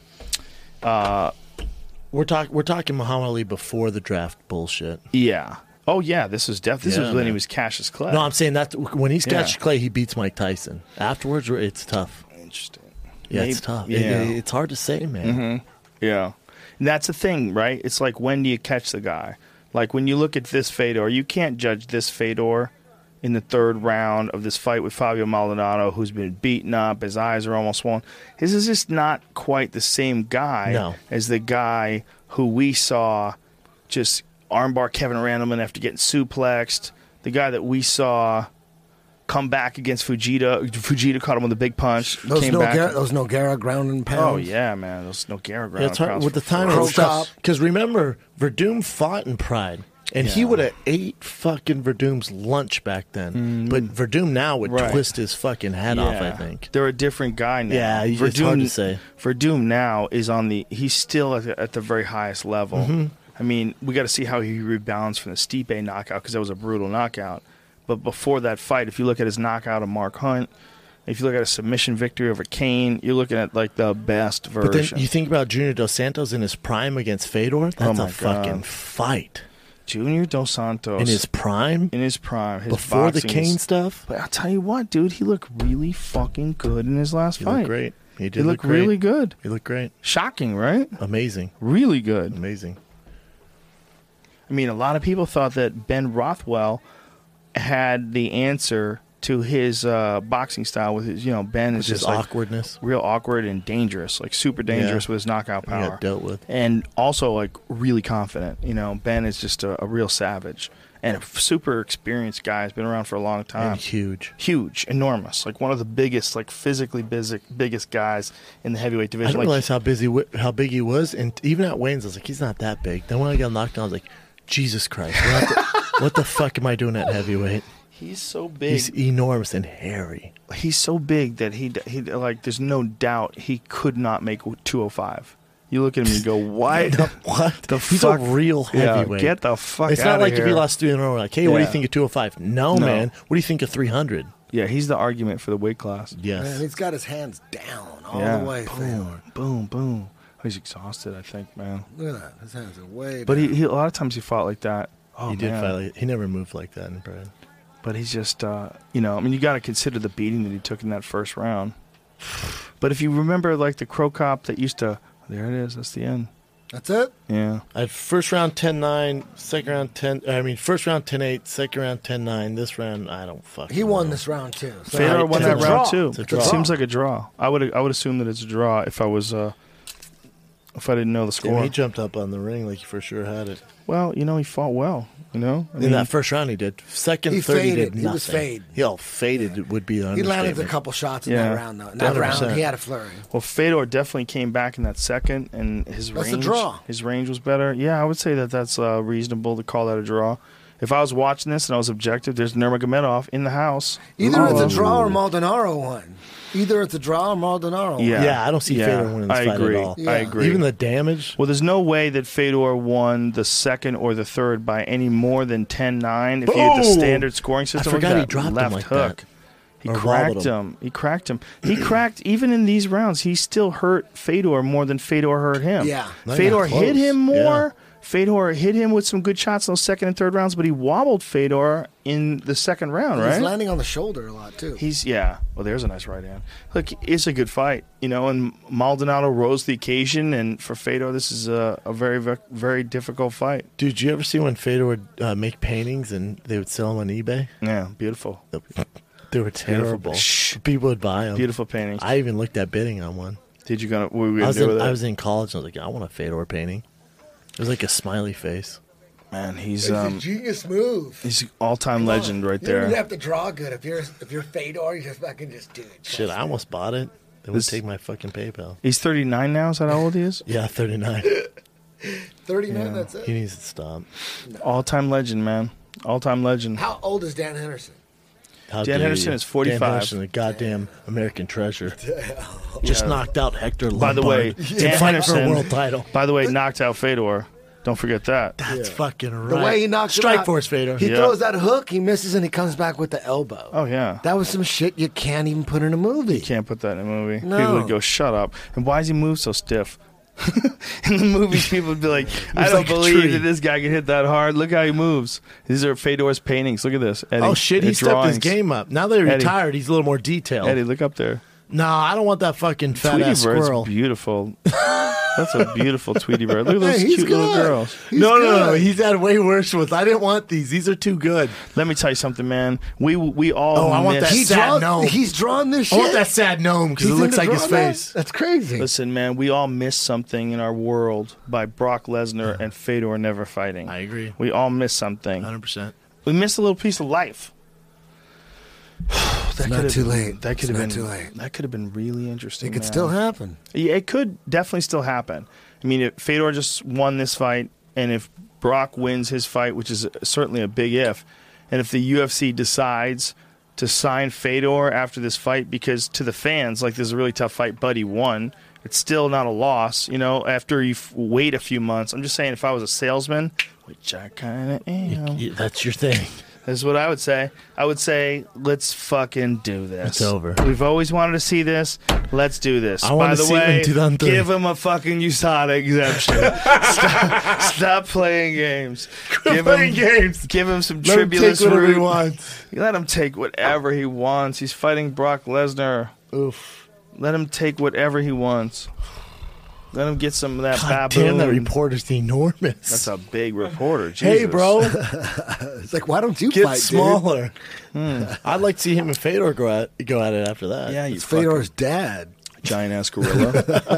uh, We're talking. We're talking Muhammad Ali before the draft bullshit. yeah, oh yeah, this was definitely this Yeah, was when he man. was Cassius Clay. No, I'm saying that when he's Yeah. Cassius Clay, he beats Mike Tyson. Afterwards, it's tough. Interesting. Yeah, Maybe- it's tough. Yeah, It- it- it's hard to say, man. hmm yeah. And that's the thing, right? It's like, when do you catch the guy? Like, when you look at this Fedor, you can't judge this Fedor in the third round of this fight with Fabio Maldonado, who's been beaten up, his eyes are almost swollen. This is just not quite the same guy No. as the guy who we saw just armbar Kevin Randleman after getting suplexed, the guy that we saw come back against Fujita. Fujita caught him with a big punch. Those came back. Nogueira, those Nogueira ground and pounds. Oh, yeah, man. Those Nogueira ground Yeah, it's hard, pounds with the for time forever. and Crow stuff. Cop. Because remember, Verdum fought in Pride, and he Yeah. would have ate fucking Verdum's lunch back then. But Verdum now would Right. twist his fucking head off. I Yeah. think. They're a different guy now. Yeah, it's hard to say. Verdum now is on the. He's still at the, at the very highest level. Mm-hmm. I mean, we got to see how he rebounds from the Stipe knockout, because that was a brutal knockout. But before that fight, if you look at his knockout of Mark Hunt, if you look at a submission victory over Kane, you're looking at like the best version. But then you think about Junior Dos Santos in his prime against Fedor. That's Oh my a fucking God. fight Junior Dos Santos in his prime in his prime, his before the boxing Kane is- stuff. But I'll tell you what, dude, he looked really fucking good in his last He fight. looked great. He did He look looked great. really good. He looked great. Shocking, right? Amazing. Really good. Amazing. I mean, a lot of people thought that Ben Rothwell had the answer to his uh, boxing style. With his, you know, Ben is With his just like awkwardness. real awkward and dangerous, like super dangerous Yeah. with his knockout He power, got dealt with. and also like really confident. You know, Ben is just a, a real savage and a super experienced guy. Has been around for a long time. And huge. Huge, enormous, like one of the biggest, like physically busy, biggest guys in the heavyweight I division. didn't Like, realize how busy, wi- how big he was, and even at Wayne's, I was like, he's not that big. Then when I got knocked down, I was like, Jesus Christ, what the, what the fuck am I doing at heavyweight? he's so big. He's enormous and hairy. He's so big that he he like. There's no doubt he could not make two oh five. You look at him and go, "What? What? The He's fuck? a real Yeah, heavyweight. get the fuck It's outta not like here. if he lost three in a row, we're like, hey, what do you Yeah. think of two oh five? No, No. man. What do you think of three hundred? Yeah, he's the argument for the weight class. Yes. Man, he's got his hands down all yeah. the way. Boom, Fedor. boom, boom. Oh, he's exhausted, I think, man. Look at that. His hands are way But down. he, he a lot of times he fought like that. Oh, he did man. fight like, he never moved like that in Pride. But he's just, uh, you know, I mean, you got to consider the beating that he took in that first round. But if you remember, like the Crow Cop that used to, there it is. That's the end. That's it? Yeah. I had first round ten nine, second round ten. I mean, first round ten eight, second round ten nine. This round, I don't fucking He won know. this round, too. So Fedor Right, won it's a that draw. round too. It's a It draw. seems like a draw. I would I would assume that it's a draw if I was uh, if I didn't know the Damn, score. he jumped up on the ring like he for sure had it. Well, you know, he fought well. You know, I In mean, that first round, he did. Second, He third, he faded. did He nothing. was fade. He all faded would be the He landed a understatement. couple shots in Yeah. that round, though. In one that hundred round, percent. he had a flurry. well, Fedor definitely came back in that second, and his That's a range, draw. his range was better. Yeah, I would say that that's uh, reasonable to call that a draw. If If I was watching this and I was objective, there's Nurmagomedov in the house. Either it's a Ooh. draw or Maldonado won. Either it's a draw or Maldonado won. Yeah. Yeah, I don't see Yeah, Fedor winning this I fight agree. at all. Yeah. I agree. Even the damage. Well, there's no way that Fedor won the second or the third by any more than ten nine if you had the Boom! standard scoring system. I forgot Look at he that dropped him left like hook. that. He Or cracked wobbled him. him. He cracked him. He cracked, even in these rounds, he still hurt Fedor more than Fedor hurt him. Yeah. They Fedor got hit close. him more. Yeah. Fedor hit him with some good shots in those second and third rounds, but he wobbled Fedor in the second round, He's right? landing on the shoulder a lot, too. He's yeah. Well, there's a nice right hand. Look, it's a good fight, you know. And Maldonado rose to the occasion, and for Fedor, this is a, a very, very, very difficult fight. Dude, you ever see when Fedor would uh, make paintings and they would sell them on eBay? Yeah, beautiful, They were terrible. Shh. People would buy them. beautiful paintings. I even looked at bidding on one. Did you gonna? What were we I gonna was, do in, with I it? was in college and I was like, I want a Fedor painting. It was like a smiley face. Man, he's It's um, a genius move. he's an all-time Come legend on. right You don't even there. have to draw good. If you're if you're Fedor, you just fucking just do it. Shit, I almost bought it. They would This- take my fucking PayPal. He's thirty-nine now. Is that how old he is? Yeah, thirty-nine. thirty-nine, Yeah. that's He it. needs to stop. All-time legend, man. All-time legend. How old is Dan Henderson? How Dan dare Henderson you. is forty-five. Dan Henderson, a goddamn American treasure. Just Yeah. knocked out Hector By the way, Lombard to Dan fight Henderson. for a world title. By the way, knocked out Fedor. Don't forget that. That's Yeah. fucking right. The way he knocks him Strike out. Force Fedor. He Yeah. throws that hook, he misses, and he comes back with the elbow. Oh yeah. That was some shit you can't even put in a movie. Can't put that in a movie. No. People would go, "Shut up!" And why does he move so stiff? In the movies, people would be like, "I He's don't like a believe tree. that this guy can hit that hard. Look how he moves." These are Fedor's paintings. Look at this. Eddie, Oh shit, he the stepped drawings. his game up. Now that he's Eddie. retired, he's a little more detailed. Eddie, look up there. No, I don't want that fucking fat Tweety ass Bird's squirrel. beautiful. That's a beautiful Tweety Bird. Look at those Hey, he's cute little good. girls. He's No, no, no, good. he's had way worse ones. I didn't want these. These are too good. Let me tell you something, man. We we all Oh, I want miss- that He sad draws, gnome. He's drawn this I shit. want that sad gnome because it He's looks into like his drawing that? face. That's crazy. Listen, man, we all miss something in our world by Brock Lesnar and Fedor never fighting. I agree. We all miss something. one hundred percent. We missed a little piece of life. that not could have too been- late. That could It's have not been too late. That could have been really interesting. It could man. still happen. Yeah, it could definitely still happen. I mean, if Fedor just won this fight, and if Brock wins his fight, which is certainly a big if, and if the U F C decides to sign Fedor after this fight, because to the fans, like, this is a really tough fight, but he won. It's still not a loss, you know, after you f- wait a few months. I'm just saying, if I was a salesman, which I kind of am, Yeah, that's your thing. this is what I would say. I would say, let's fucking do this. It's over. We've always wanted to see this. Let's do this. I wanna By the see it in way, two thousand three. give him a fucking U S A D A exemption. stop, stop playing games. Give playing him, games. Give him some Let him take tribulus whatever he root. wants. Let him take whatever he wants. He's fighting Brock Lesnar. Oof. Let him take whatever he wants. Let him get some of that God baboon. damn, that reporter's enormous. That's a big reporter. Hey, Jesus. bro, It's like, why don't you get fight, dude? smaller. I'd like to see him and Fedor go at, go at it after that. Yeah, you It's fucking Fedor's dad. giant ass gorilla.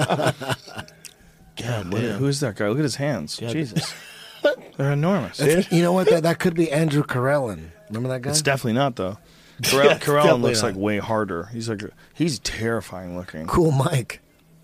God What- damn. who's that guy? Look at his hands. Yeah. Jesus. They're enormous. That's- You know what? That, that could be Andrew Carellin. Remember that guy? It's definitely not though. Yeah, Carell, it's Carellin definitely looks not. like way harder. He's like he's terrifying looking. Cool Mike.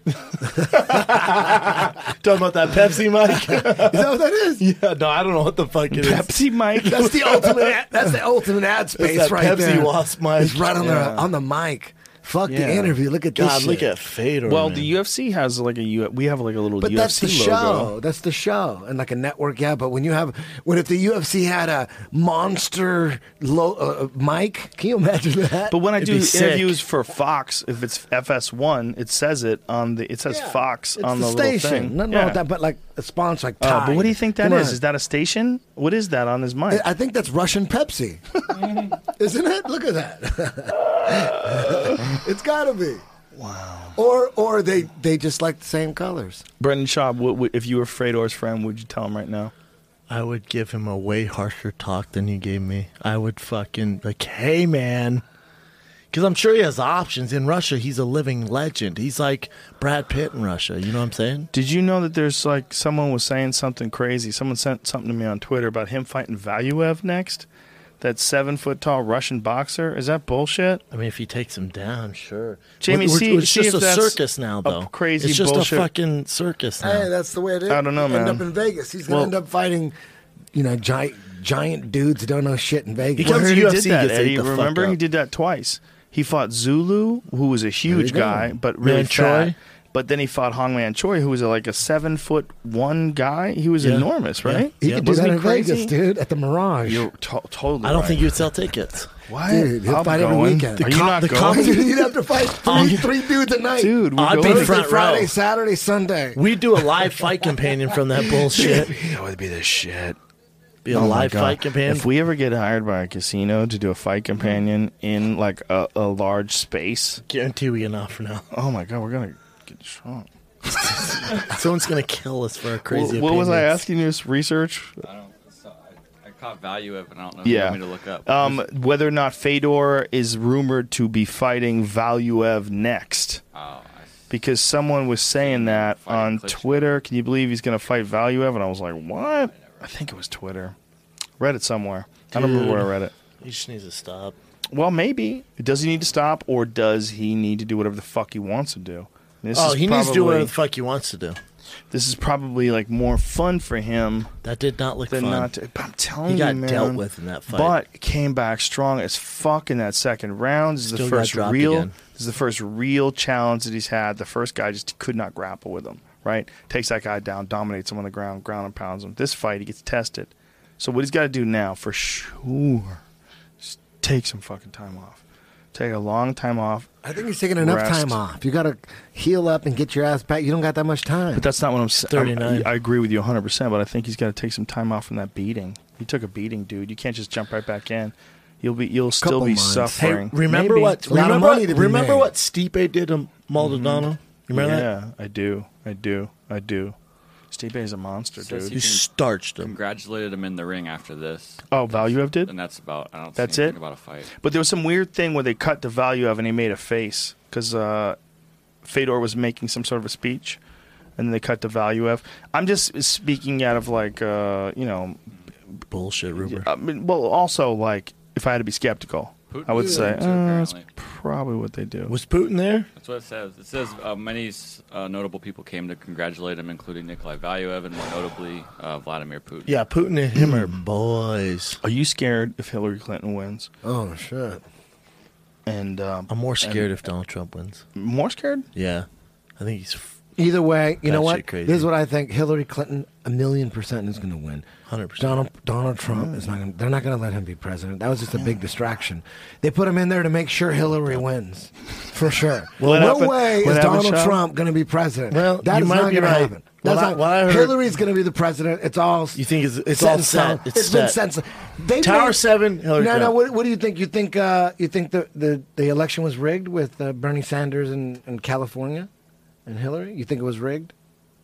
Talking about that Pepsi mic? Is that what that is? Yeah, no, I don't know what the fuck it is. Pepsi Mike. That's the ultimate. That's the ultimate ad It's space that right Pepsi there. Wasp mic. It's right on Yeah. the on the mic. Fuck Yeah. the interview. Look at this. God, shit. look at Fedor. Well, man. the U F C has like a U. We have like a little But U F C that's the logo. show. That's the show, and like a network, yeah. But when you have, when if the U F C had a monster lo- uh, mic, can you imagine that? But when I It'd do be sick. interviews for Fox, if it's F S one, it says it on the. It says Yeah. Fox it's on the, the, station. little thing. Nothing yeah. wrong with that. But like a sponsor, like Uh, Tide. but what do you think that Come is? on. Is that a station? What is that on his mic? I think that's Russian Pepsi, isn't it? Look at that. It's got to be. Wow. Or or they they just like the same colors. Brendan Schaub, what, what, if you were Fedor's friend, would you tell him right now? I would give him a way harsher talk than you gave me. I would fucking, like, hey, man. Because I'm sure he has options. In Russia, he's a living legend. He's like Brad Pitt in Russia. You know what I'm saying? Did you know that there's like someone was saying something crazy? Someone sent something to me on Twitter about him fighting Valuev next. That seven foot tall Russian boxer. Is that bullshit? I mean, if he takes him down, sure. Jamie, We're- see- it's see just if a that's circus now, a though. crazy It's just bullshit- a fucking circus now. Hey, that's the way it is. I don't know, End man. up in Vegas. He's gonna Well- end up fighting, you know, giant giant dudes who don't know shit in Vegas. He comes Well, to he U F did C, that, gets ate Eddie. the fuck Remember, he up. did that twice. He fought Zulu, who was a huge you go. guy, but really Man fat. Choi? But then he fought Hongman Choi, who was a, like a seven foot one guy. He was Yeah. enormous, right? He Yeah. could do Wasn't that he in crazy? Vegas, dude, at the Mirage. You're to- totally. I don't right. think you would sell tickets. What? Dude, he'll I'm fight every going. weekend. Are The you com- not the going? comedy- You'd have to fight three, three dudes a night. Dude, we're I'd be going. Thursday, front Friday, row. Saturday, Sunday. We do a live fight companion from that bullshit. That would be the shit. Be a Oh my live God. fight companion. If we ever get hired by a casino to do a fight companion in like a, a large space, Guarantee we get an offer now. oh my God, we're gonna get shrunk. Someone's gonna kill us for our crazy. What, what was I opinions. asking you? This research? I don't. So I, I caught value of, and I don't know if Yeah. you want me to look up. Um, whether or not Fedor is rumored to be fighting Valuev next. oh, I, Because someone was saying that Fighting on Klitschko. Twitter. Can you believe he's going to fight Valuev? And I was like, what? I think it was Twitter. Read it somewhere. I don't remember where I read it. He just needs to stop. Well, maybe. Does he need to stop, or does he need to do whatever the fuck he wants to do? This Oh, is he needs to do probably- whatever the fuck he wants to do. This is probably like more fun for him That did not look than fun. not to. But I'm telling he got you, man. dealt with in that fight. But came back strong as fuck in that second round. This is Still the got first dropped real. again. This is the first real challenge that he's had. The first guy just could not grapple with him. Right, takes that guy down, dominates him on the ground, ground and pounds him. This fight, he gets tested. So what he's got to do now, for sure, just take some fucking time off. Take a long time off. I think he's taking enough Rest. time off. You got to heal up and get your ass back. You don't got that much time. But that's not what I'm saying. thirty-nine. I, I agree with you one hundred percent, but I think he's got to take some time off from that beating. He took a beating, dude. You can't just jump right back in. You'll be, you'll still Couple be months. Hey, suffering. remember Maybe. what? It's a lot of Remember, money to be remember made. what Stipe did to Maldonado? You remember that? Yeah, I do. I do. I do. Stipe is a monster, Says dude. He starched him. congratulated him in the ring after this, Oh, Valuev did? and that's about. I don't. That's see anything it? about a fight. But there was some weird thing where they cut to Valuev and he made a face because uh, Fedor was making some sort of a speech, and then they cut to Valuev. I'm just speaking out of like, uh, you know, Bullshit rumor. I mean, well, also like if I had to be skeptical, Putin I would was say there, too, uh, that's apparently. probably what they do. Was Putin there? That's what it says. It says uh, many uh, notable people came to congratulate him, including Nikolai Valuev and more notably uh, Vladimir Putin. Yeah, Putin and him are boys. Are you scared if Hillary Clinton wins? oh, shit. And um, I'm more scared and- if Donald Trump wins. more scared. Yeah, I think he's f- Either way, you know That what? shit crazy. This is what I think. Hillary Clinton, a million percent is going to win. one hundred percent. Donald Donald Trump is not. Gonna, they're not going to let him be president. That was just a big distraction. They put him in there to make sure Hillary wins, for sure. What no happened- way what is happened, Donald Sean? Trump going to be president. Well, that you is might not be going to right. happen. What That's I- not, what I heard- Hillary's going to be the president. It's all. You think it's, it's set all in stone. set? It's, it's been set. set. They Tower made- seven. Hillary No, no. Clinton. What, what do you think? You think? Uh, you think the, the, the election was rigged with uh, Bernie Sanders in, in California and Hillary? You think it was rigged?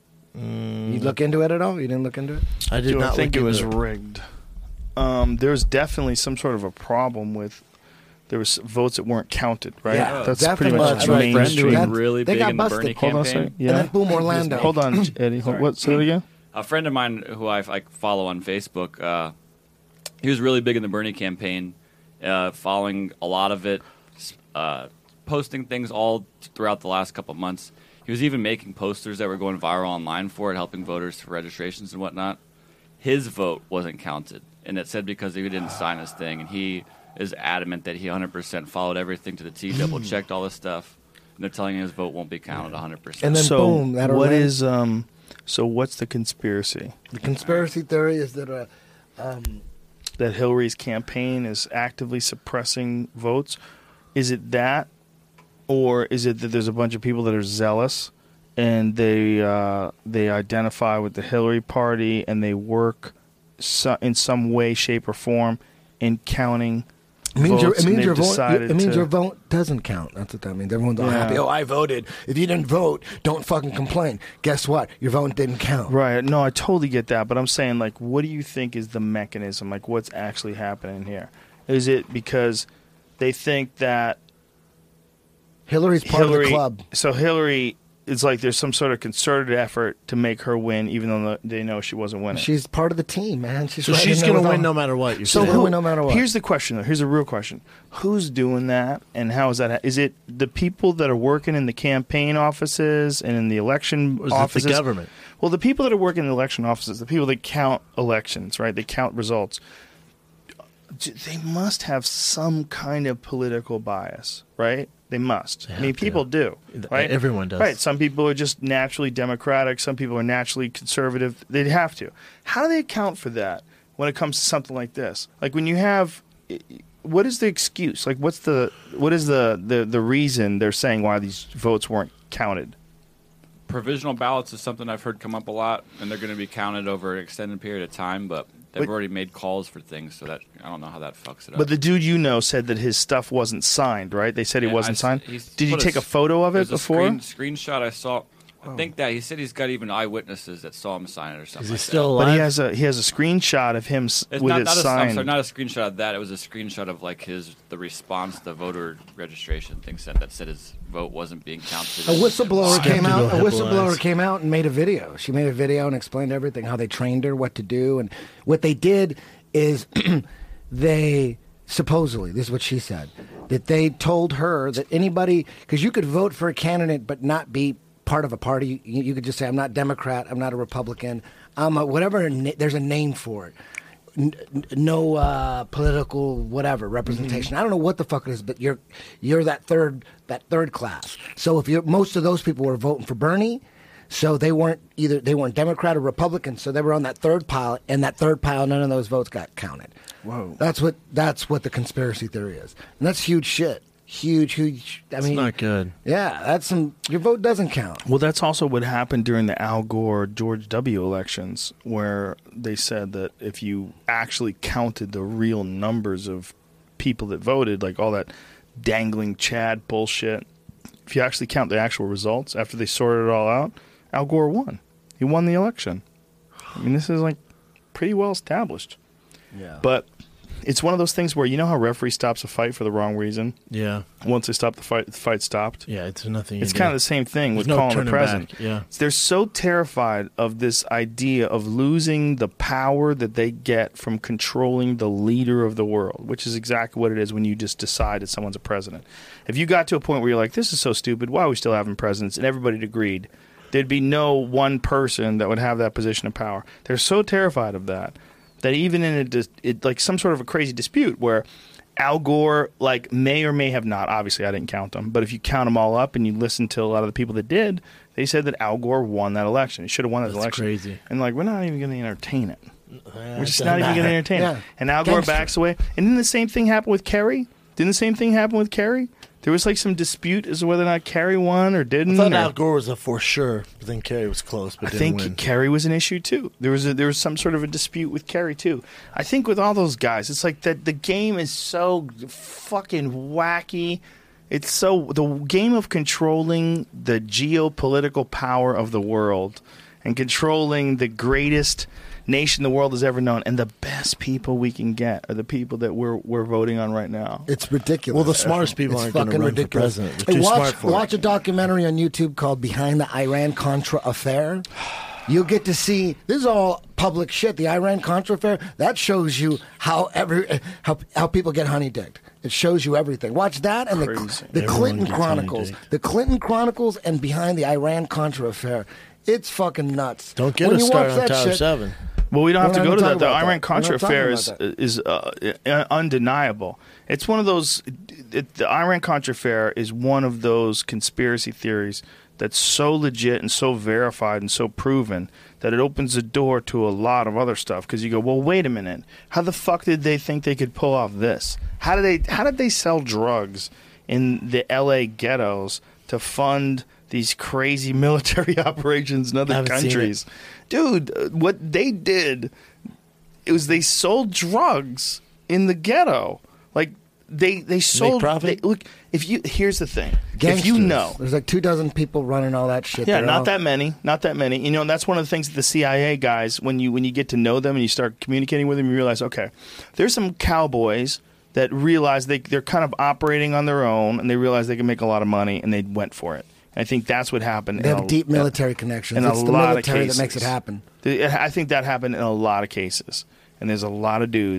Mm, You look into it at all? You didn't look into it? I did Do I not think look it was into rigged? Um, there's definitely some sort of a problem with there was votes that weren't counted, right? Yeah, That's pretty definitely. much That's the right. Friend who mainstream. That- was really they big got in the busted. Bernie Hold on a campaign. second. Yeah. And then boom, Orlando. Hold on, Eddie. Hold, what? Say it again. A friend of mine who I like follow on Facebook, uh, he was really big in the Bernie campaign, uh, following a lot of it, uh, posting things all throughout the last couple of months. He was even making posters that were going viral online for it, helping voters for registrations and whatnot. His vote wasn't counted, and it said because he didn't sign his thing, and he is adamant that he one hundred percent followed everything to the T, double-checked all this stuff, and they're telling him his vote won't be counted one hundred percent. And then so boom, that what Orlando- is um? So what's the conspiracy The conspiracy theory is that uh, um, that Hillary's campaign is actively suppressing votes? Is it that, or is it that there's a bunch of people that are zealous and they uh, they identify with the Hillary Party and they work so, in some way, shape, or form in counting it means your votes, it and means your they've vote decided it means to- your vote doesn't count. That's what that means. Everyone's all Yeah. happy. Oh, I voted. If you didn't vote, don't fucking complain. Guess what? Your vote didn't count. Right. No, I totally get that, but I'm saying, like, what do you think is the mechanism? Like, what's actually happening here? Is it because they think that Hillary's part Hillary, of the club. so Hillary, it's like there's some sort of concerted effort to make her win, even though they know she wasn't winning. She's part of the team, man. She's So right she's in there going to with win all- no matter what. You're So She's saying. gonna who, win no matter what. Here's the question, though. Here's a real question: who's doing that, and how is that? Ha- is it the people that are working in the campaign offices and in the election Or is it offices? the government? Well, the people that are working in the election offices, the people that count elections, right? They count results. they must have some kind of political bias, right? They must. They I mean, have to. people do, right? Everyone does. Right. Some people are just naturally democratic. Some people are naturally conservative. They'd have to. How do they account for that when it comes to something like this? Like when you have, what is the excuse? Like what's the what is the the, the reason they're saying why these votes weren't counted? Provisional ballots is something I've heard come up a lot, and they're going to be counted over an extended period of time, but they've But- already made calls for things, so that I don't know how that fucks it up. But the dude you know said that his stuff wasn't signed, right? They said he Yeah, wasn't I s- signed. he's Did you put take a s- photo of it there's a before? screen, screenshot I saw. I think that he said he's got even eyewitnesses that saw him sign it or something. Is he like still that. But he alive? has a he has a screenshot of him s- It's with not, it not a, I'm signed. sorry, not a screenshot of that. It was a screenshot of like his the response the voter registration thing said that said his vote wasn't being counted. A whistleblower came out. A Skeptical whistleblower headlines. came out and made a video. She made a video and explained everything, how they trained her, what to do, and what they did is they supposedly, this is what she said, that they told her that anybody, because you could vote for a candidate but not be part of a party. You, you could just say, I'm not Democrat, I'm not a Republican, I'm a whatever. na- There's a name for it. N- n- no uh, political whatever representation. I don't know what the fuck it is, but you're you're that third that third class. So if you're most of those people were voting for Bernie, so they weren't either they weren't Democrat or Republican, so they were on that third pile, and that third pile, none of those votes got counted. Whoa. That's what that's what the conspiracy theory is, and that's huge shit. Huge, huge. I It's mean, not good. yeah, that's some. Your vote doesn't count. Well, that's also what happened during the Al Gore George W. elections, where they said that if you actually counted the real numbers of people that voted, like all that dangling Chad bullshit, if you actually count the actual results after they sorted it all out, Al Gore won. He won the election. I mean, this is like pretty well established. Yeah, But it's one of those things where you know how referee stops a fight for the wrong reason. Yeah. Once they stop the fight, the fight stopped. Yeah, it's nothing. you It's do. kind of the same thing with There's no calling the turning president. back, yeah. They're so terrified of this idea of losing the power that they get from controlling the leader of the world, which is exactly what it is when you just decide that someone's a president. If you got to a point where you're like, this is so stupid, why are we still having presidents? And everybody agreed, there'd be no one person that would have that position of power. They're so terrified of that that even in a dis- it, like some sort of a crazy dispute where Al Gore like may or may have not, obviously I didn't count them, but if you count them all up and you listen to a lot of the people that did, they said that Al Gore won that election. He should have won that That's election. crazy. And like, we're not even going to entertain it. Yeah, We're just it not doesn't even going to matter. entertain Yeah. it. And Al Gore Gangster. backs away. And then the same thing happened with Kerry. Didn't the same thing happen with Kerry? There was like some dispute as to whether or not Kerry won or I didn't. thought or- Al Gore was a for sure, but then Kerry was close, but I didn't think win. Kerry was an issue too. There was a, there was some sort of a dispute with Kerry too. I think with all those guys, it's like that the game is so fucking wacky. It's so the game of controlling the geopolitical power of the world and controlling the greatest nation the world has ever known, and the best people we can get are the people that we're we're voting on right now. it's ridiculous. Well, the smartest people It's aren't gonna fucking run for ridiculous. president. They're Hey, too watch, smart for it. watch a documentary on YouTube called "Behind the Iran Contra Affair." You'll get to see this is all public shit. The Iran Contra affair that shows you how every how how people get honeydicked. It shows you everything. Watch that and the Crazy. the Everyone Clinton gets Chronicles, honeydicked. the Clinton Chronicles, and Behind the Iran Contra affair. It's fucking nuts. Don't get When us you started watch on that Tower shit- seven. Well, we don't have We're to not go to even that. talking The about Iran that. We're Contra not talking affair about is that. is uh, uh, undeniable. It's one of those. It, the Iran Contra affair is one of those conspiracy theories that's so legit and so verified and so proven that it opens the door to a lot of other stuff. Because you go, well, wait a minute, how the fuck did they think they could pull off this? How did they? How did they sell drugs in the L A ghettos to fund these crazy military operations in I other haven't seen it. countries? Dude, uh, what they did, it was they sold drugs in the ghetto. Like they they sold. profit? They, look, if you here's the thing, Gangsters. if you know, there's like two dozen people running all that shit. yeah, They're not all- that many, not that many. You know, and that's one of the things that the C I A guys, when you when you get to know them and you start communicating with them, you realize, okay, there's some cowboys that realize they they're kind of operating on their own, and they realize they can make a lot of money, and they went for it. And I think that's what happened. They in have a- deep military connections. in a It's the lot of military that makes it cases. happen. I think that happened in a lot of cases, and there's a lot of dudes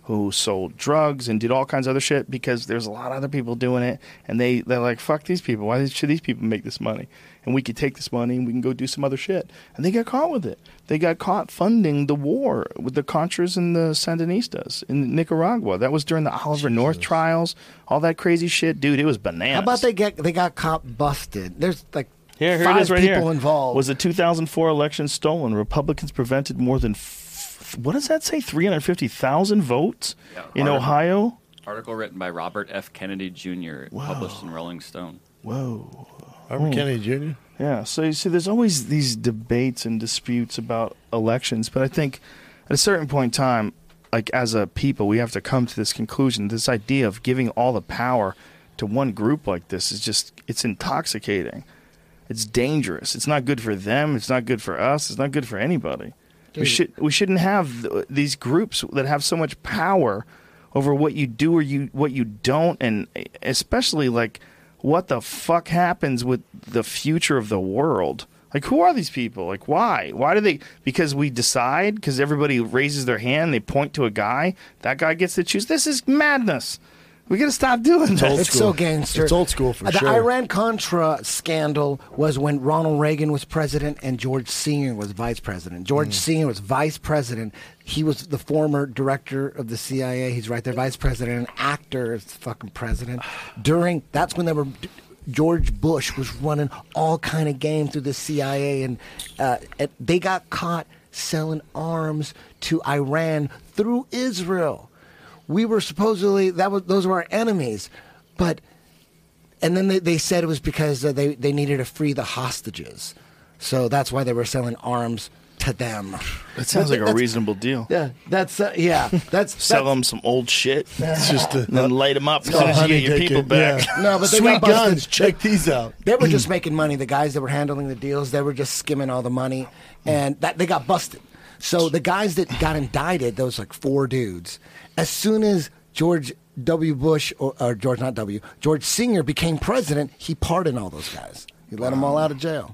who sold drugs and did all kinds of other shit because there's a lot of other people doing it, and they they're like, fuck these people. Why should these people make this money? And we could take this money and we can go do some other shit. And they got caught with it. They got caught funding the war with the Contras and the Sandinistas in Nicaragua. That was during the Oliver Jesus. North trials, all that crazy shit, dude. It was bananas. How about they get they got caught busted? There's like here, here five it is right people here. involved. Was the two thousand four election stolen? Republicans prevented more than f- what does that say? three hundred fifty thousand votes Yeah, in article, Ohio. Article written by Robert F. Kennedy Junior Wow. Published in Rolling Stone. Whoa. Robert Kennedy Junior Yeah, so you see, there's always these debates and disputes about elections, but I think at a certain point in time, like as a people, we have to come to this conclusion. This idea of giving all the power to one group like this is just, it's intoxicating. It's dangerous. It's not good for them. It's not good for us. It's not good for anybody. We should we shouldn't have th- these groups that have so much power over what you do or you what you don't, and especially like what the fuck happens with the future of the world. Like, who are these people? Like, why? Why do they? Because we decide? Because everybody raises their hand, they point to a guy, that guy gets to choose? This is madness. We got to stop doing that. It's so gangster. It's old school for the sure. The Iran-Contra scandal was when Ronald Reagan was president and George Senior was vice president. George mm. Senior was vice president. He was the former director of the C I A. He's right there, vice president, and actor is fucking president. During, that's when they were... George Bush was running all kind of game through the C I A, and uh, they got caught selling arms to Iran through Israel. We were supposedly, that was those were our enemies, but and then they, they said it was because uh, they they needed to free the hostages, so that's why they were selling arms to them. That sounds But like a reasonable deal. Yeah, that's uh, yeah, that's Sell that's, them some old shit, It's just a, and then light them up as called soon as you honey get your people taking, back. yeah. No, but they Sweet got busted. guns. Check these out. They were just making money. The guys that were handling the deals, they were just skimming all the money, and that they got busted. So the guys that got indicted, those like four dudes, as soon as George W. Bush, or, or George, not W, George Senior became president, he pardoned all those guys. He let them all out of jail.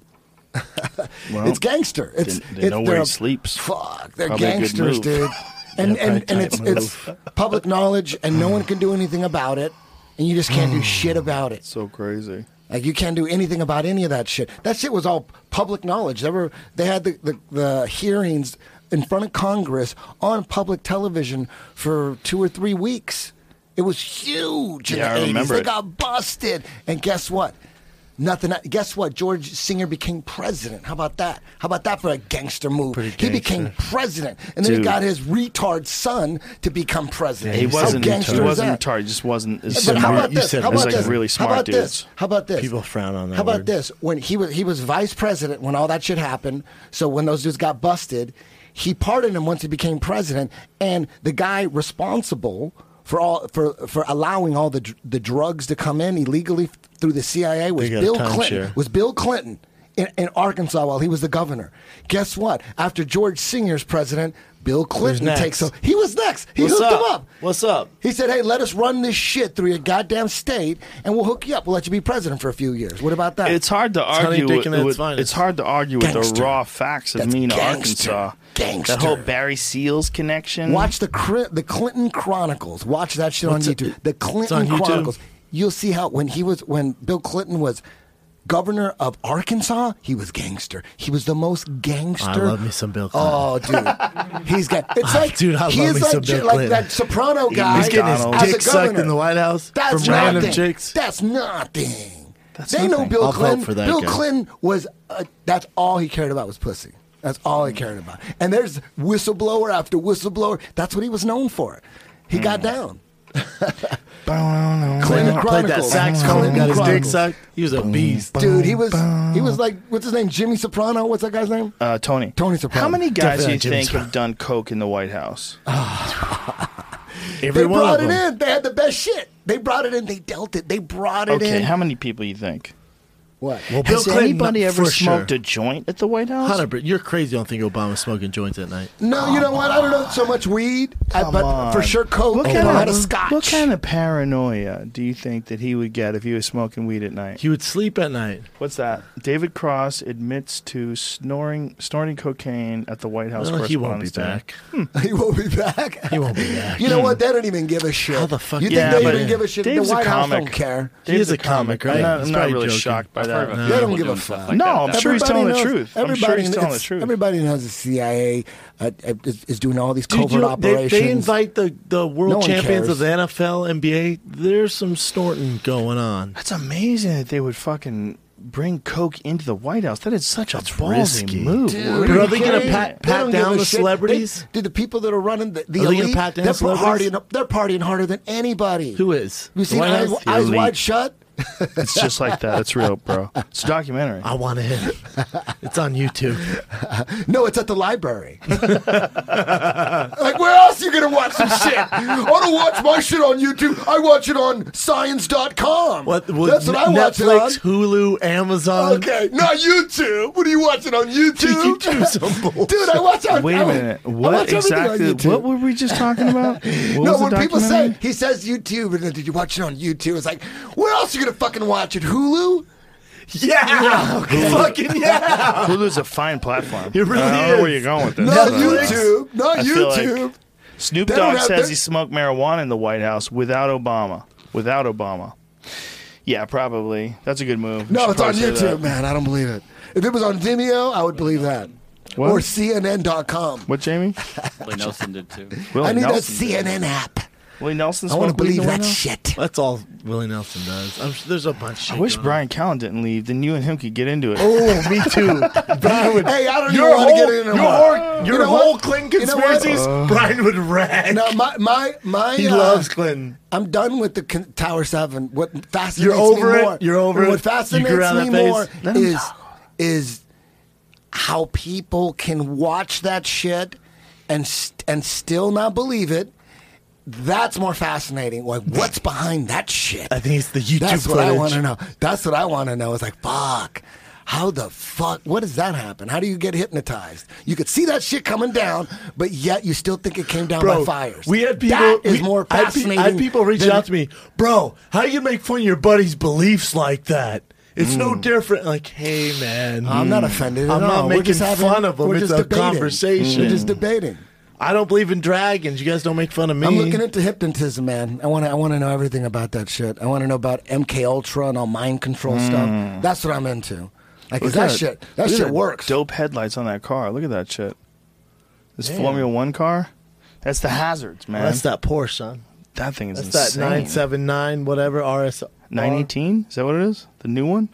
Well, it's gangster. It's they, they it, know they're where a- he sleeps. Fuck, they're Probably a good gangsters, move. dude. And Yeah, and, probably and it's tight it's public knowledge, and no one can do anything about it, and you just can't do shit about it. So crazy. Like, you can't do anything about any of that shit. That shit was all public knowledge. They were they had the, the, the hearings in front of Congress on public television for two or three weeks. It was huge in Yeah, the I eighties. remember They it. got busted. And guess what? Nothing. Guess what? George Senior became president. How about that? How about that for a gangster move? Pretty He became gangster. president, and then he Dude. got his retard son to become president. He You said wasn't. How gangster He is wasn't that? retarded. He just wasn't. As But said how re- about you this? said How It's about like this? really How smart about dudes. this? How about this? People frown on that How about word. this? When he was he was vice president when all that shit happened. So when those dudes got busted, he pardoned him once he became president. And the guy responsible for all for for allowing all the dr- the drugs to come in illegally through the C I A was They got a Bill timeshare. Clinton. Was Bill Clinton in, in Arkansas while he was the governor? Guess what? After George Senior's president, Bill Clinton next? takes over. He was next. He What's hooked up? him up. What's up? He said, "Hey, let us run this shit through your goddamn state, and we'll hook you up. We'll let you be president for a few years." What about that? It's hard to honey argue dick with, and it's with- fine. it's hard to argue with the Gangster. raw facts of That's Mena, gangster. Arkansas. Gangster. That whole Barry Seals connection. Watch the Cri- the Clinton Chronicles. Watch that shit What's on it- YouTube. The Clinton on YouTube? Chronicles. You'll see how when he was when Bill Clinton was governor of Arkansas, he was gangster. He was the most gangster. I love me some Bill Clinton. Oh, dude, he's got. It's like Dude, I he love is me like, some j- Bill like Clinton. that Soprano guy. He's getting his McDonald's. as a dick sucked governor. in the White House That's from random nothing. chicks. That's nothing. That's they know nothing. Bill I'll vote Clinton. for that Bill guy. Clinton was. Uh, that's all he cared about was pussy. That's all he cared about. And there's whistleblower after whistleblower. That's what he was known for. He got down. Clinton Played that Chronicles. saxophone, Clinton got his dick Chronicles. sucked. He was a beast. Dude, he was he was like, what's his name? Jimmy Soprano. What's that guy's name? Uh, Tony. Tony Soprano. How many guys do you Definitely Jimmy think Soprano. have done coke in the White House? Every They one brought of it them. in. They had the best shit. They brought it in. They dealt it. They brought it Okay, in. how many people you think? What? Well, Bill Has Clinton, anybody ever for smoked sure. a joint at the White House? one hundred percent. You're crazy. I don't think Obama's smoking joints at night. No, you know what? I don't know so much weed, I, Come but on. for sure coke What and kind a lot of of scotch. What kind of paranoia do you think that he would get if he was smoking weed at night? He would sleep at night. What's that? David Cross admits to snoring, snorting cocaine at the White House. Well, he won't be Correspondents' Day. back. He won't be back. He won't be back. You know what? They don't even give a shit. How the fuck- You think Yeah, they but even give a shit? Dave's the a White House comic. don't care. He Dave's is a comic, right? I'm not, He's I'm not probably really joking. shocked by I've that. heard of a They few don't people give a doing stuff fuck. like No, that. I'm That's sure he's right. telling the knows, truth. I'm Everybody sure he's knows, telling the it's- truth. Everybody knows the C I A uh, uh, is, is doing all these Dude, covert you know, they, operations. they invite the, the world No one champions cares. of the N F L, N B A. There's some snorting going on. That's amazing that they would fucking bring coke into the White House. That is such a ballsy risky. move. Dude, What But are are you they gonna kidding? pat- They don't give down a the shit. celebrities? They, dude, the people that are running the, the Are they gonna elite, pat down they're celebrities? partying. They're partying harder than anybody. Who is? You The see White Eyes, House? Eyes elite. Wide Shut? It's just like that. It's real, bro. It's a documentary. I want it. It's on YouTube. No, it's at the library. Like, where else are you going to watch some shit? I don't watch my shit on YouTube. I watch it on science dot com. What? what That's what I watch it Netflix, on. Hulu, Amazon. Okay, not YouTube. What are you watching on YouTube? YouTube some bullshit. Dude, I watch on. Wait I a watch- minute. I What watch everything on exactly? YouTube. What were we just talking about? What No, was the when people say documentary? he says YouTube, and then did you watch it on YouTube? It's like, where else are you gonna fucking watch it? Hulu? Yeah. Fucking yeah. Hulu's a fine platform. It really I don't know where is. you're going with this. Not but- YouTube. Not I feel like- YouTube. Snoop They don't Dogg have- says they- he smoked marijuana in the White House without Obama. Without Obama. Yeah, probably. That's a good move. No, You it's should on probably say YouTube, that. man. I don't believe it. If it was on Vimeo, I would believe that. What? Or C N N dot com. What, Jamie? Willie Nelson did too. Willie I need Nelson that C N N app. Willie Nelson I want to smoked weed in believe the White that House? shit. That's all Willie Nelson does. I'm sure there's a bunch of shit I wish going Brian Callen didn't leave. Then you and him could get into it. Oh, me too. Brian would. Hey, I don't your even want to whole, get into your more. whole, You your know what? whole Clinton You know what? conspiracies. Brian would rag. No, my my my. he uh, loves Clinton. I'm done with the con- Tower Seven. What fascinates You're over me it? more, You're over what it? You fascinates grew out of me that more phase? Let him is talk. is how people can watch that shit and st- and still not believe it. That's more fascinating. Like, what's behind that shit? I think it's the YouTube That's what footage. I want to know. That's what I want to know. It's like, fuck. How the fuck? What does that happen? How do you get hypnotized? You could see that shit coming down, but yet you still think it came down Bro, by fires. we had people. That is we- more I had pe- fascinating. I had people reaching than- out to me, bro. How you make fun of your buddy's beliefs like that? It's Mm. no different. Like, hey, man, I'm not offended. I'm at not all. We're making just having- fun of them. we're It's just a debating. conversation. We're just debating. I don't believe in dragons. You guys don't make fun of me. I'm looking into hypnotism, man. I want to. I want to know everything about that shit. I want to know about M K Ultra and all mind control stuff. That's what I'm into. Like, 'cause Look that at shit. That look at shit the works. Dope headlights on that car. Look at that shit. This Damn. Formula One car. That's the hazards, man. That's that Porsche, son. that thing is That's insane. that nine seven nine whatever R S. nine eighteen? Is that what it is? The new one?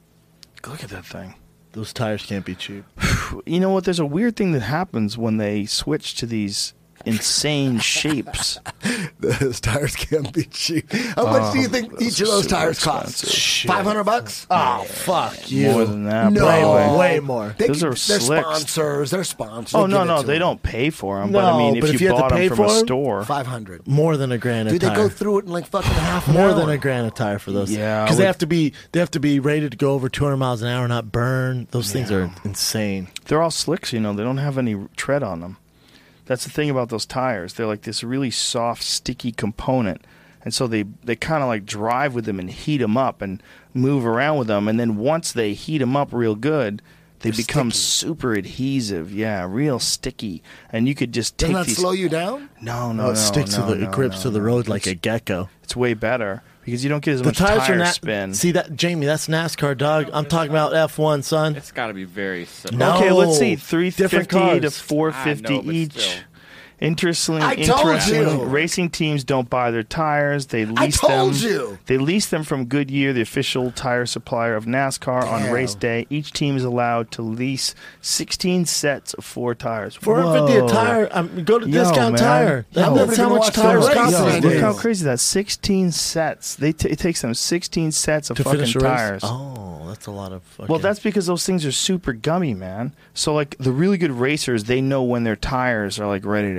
Look at that thing. Those tires can't be cheap. You know what? There's a weird thing that happens when they switch to these insane shapes. Those tires can't be cheap. How much do you think those each of are those super tires cost? expensive. Five hundred bucks. Oh fuck you! More than that. No, probably. way more. They Those can- are they're slicks. sponsors. They're sponsors. Oh They no, give it no, to they them. don't pay for them. but I No, mean, if but you, if you had to bought them pay from for a 'em, store, Five hundred. More than a grand a Dude, they tire. go through it in like fucking half an More hour. than a grand a tire for those. Yeah, I because they would- have to be they have to be rated to go over two hundred miles an hour, not burn. Those things are insane. they're all slicks. You know, they don't have any tread on them. That's the thing about those tires. They're like this really soft, sticky component. And so they, they kind of like drive with them and heat them up and move around with them. And then once they heat them up real good, they They're become sticky. super adhesive. Yeah, real sticky. And you could just take Doesn't that these. slow you down? No, no, No, no. it sticks no, to the no, it grips no, to the no. road like It's, a gecko. it's way better because you don't get as The much tires tire are not spin. See that, Jamie? That's NASCAR, dog. I'm talking about F one, son. It's got to be very simple. No. Okay, let's see. three Different fifty to cars. four fifty I know, but each. still. Interestingly, I told interestingly, you. racing teams don't buy their tires. They lease told them. you. They lease them from Goodyear, the official tire supplier of NASCAR, on Damn. race day. Each team is allowed to lease sixteen sets of four tires. four hundred fifty Whoa. a tire. Um, go to Yo, Discount man. Tire. Yo, That, I'm that's never how gonna much watch tires the race. cost Yo, these Yo, Look look how days. crazy that sixteen sets. They t- it takes them sixteen sets of To fucking finish a race. tires. Oh, that's a lot of. Fucking, Well, that's because those things are super gummy, man. So, like, the really good racers, they know when their tires are, like, ready to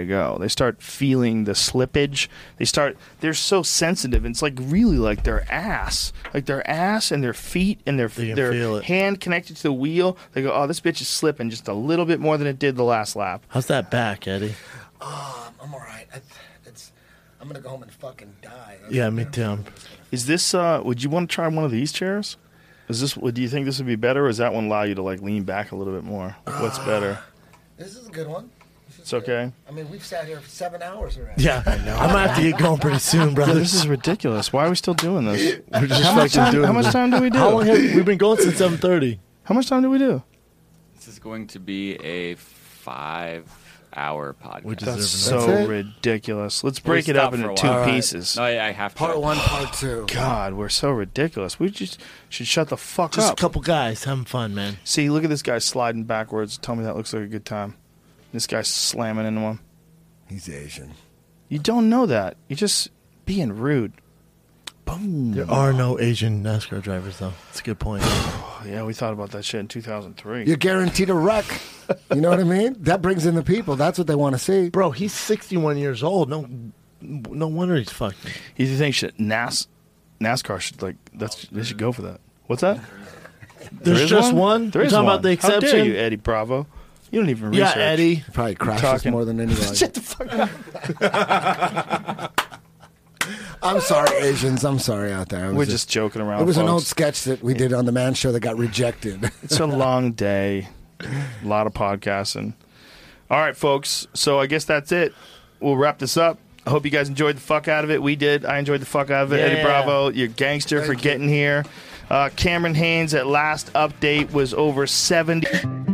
go. They start feeling the slippage. They start, they're so sensitive. It's like really like their ass, like their ass and their feet and their They can their feel it. hand connected to the wheel. They go, oh, this bitch is slipping just a little bit more than it did the last lap. How's that back, Eddie? Oh, I'm all right. I, it's, I'm going to go home and fucking die. Yeah, me too. Is this, uh, would you want to try one of these chairs? Is this, do you think this would be better, or does that one allow you to like lean back a little bit more? Like, what's better? This is a good one. This is It's okay. good. I mean, we've sat here for seven hours already. Yeah, I know. I'm gonna have to get going pretty soon, Yeah, brother. this is ridiculous. Why are we still doing this? We're just How much fucking time, doing how much this. time do we do? How long have we've been going since seven thirty? How much time do we do? This is going to be a five-hour podcast. We deserve That's it. so That's it? ridiculous. Let's We break it up stopped for into a two while. All right. pieces. No, I, I have to. Part one, part two. God, we're so ridiculous. We just should shut the fuck Just a up. couple guys having fun, man. See, look at this guy sliding backwards. Tell me that looks like a good time. This guy's slamming into him. He's Asian. You don't know that. You're just being rude. Boom. There are no Asian NASCAR drivers, though. That's a good point. Oh, yeah, we thought about that shit in two thousand three. You're guaranteed a wreck. You know what I mean? That brings in the people. That's what they want to see. Bro, he's sixty-one years old. No, no wonder he's fucked. You think should NAS, NASCAR should like that's they should go for that? What's that? There's There is just one. There You're is talking one. about the How dare exception? you, Eddie Bravo? You don't even Yeah, research. Eddie. He probably crashes talking. more than anybody. Shut the fuck up. I'm sorry, Asians. I'm sorry out there. I was We're just joking around. It was an folks. old sketch that we did on the Man Show that got rejected. It's a long day. A lot of podcasting. All right, folks. So I guess that's it. We'll wrap this up. I hope you guys enjoyed the fuck out of it. We did. I enjoyed the fuck out of it. Yeah. Eddie Bravo, you're a gangster for Thank you. getting here. Uh, Cameron Haynes at last update was over seventy.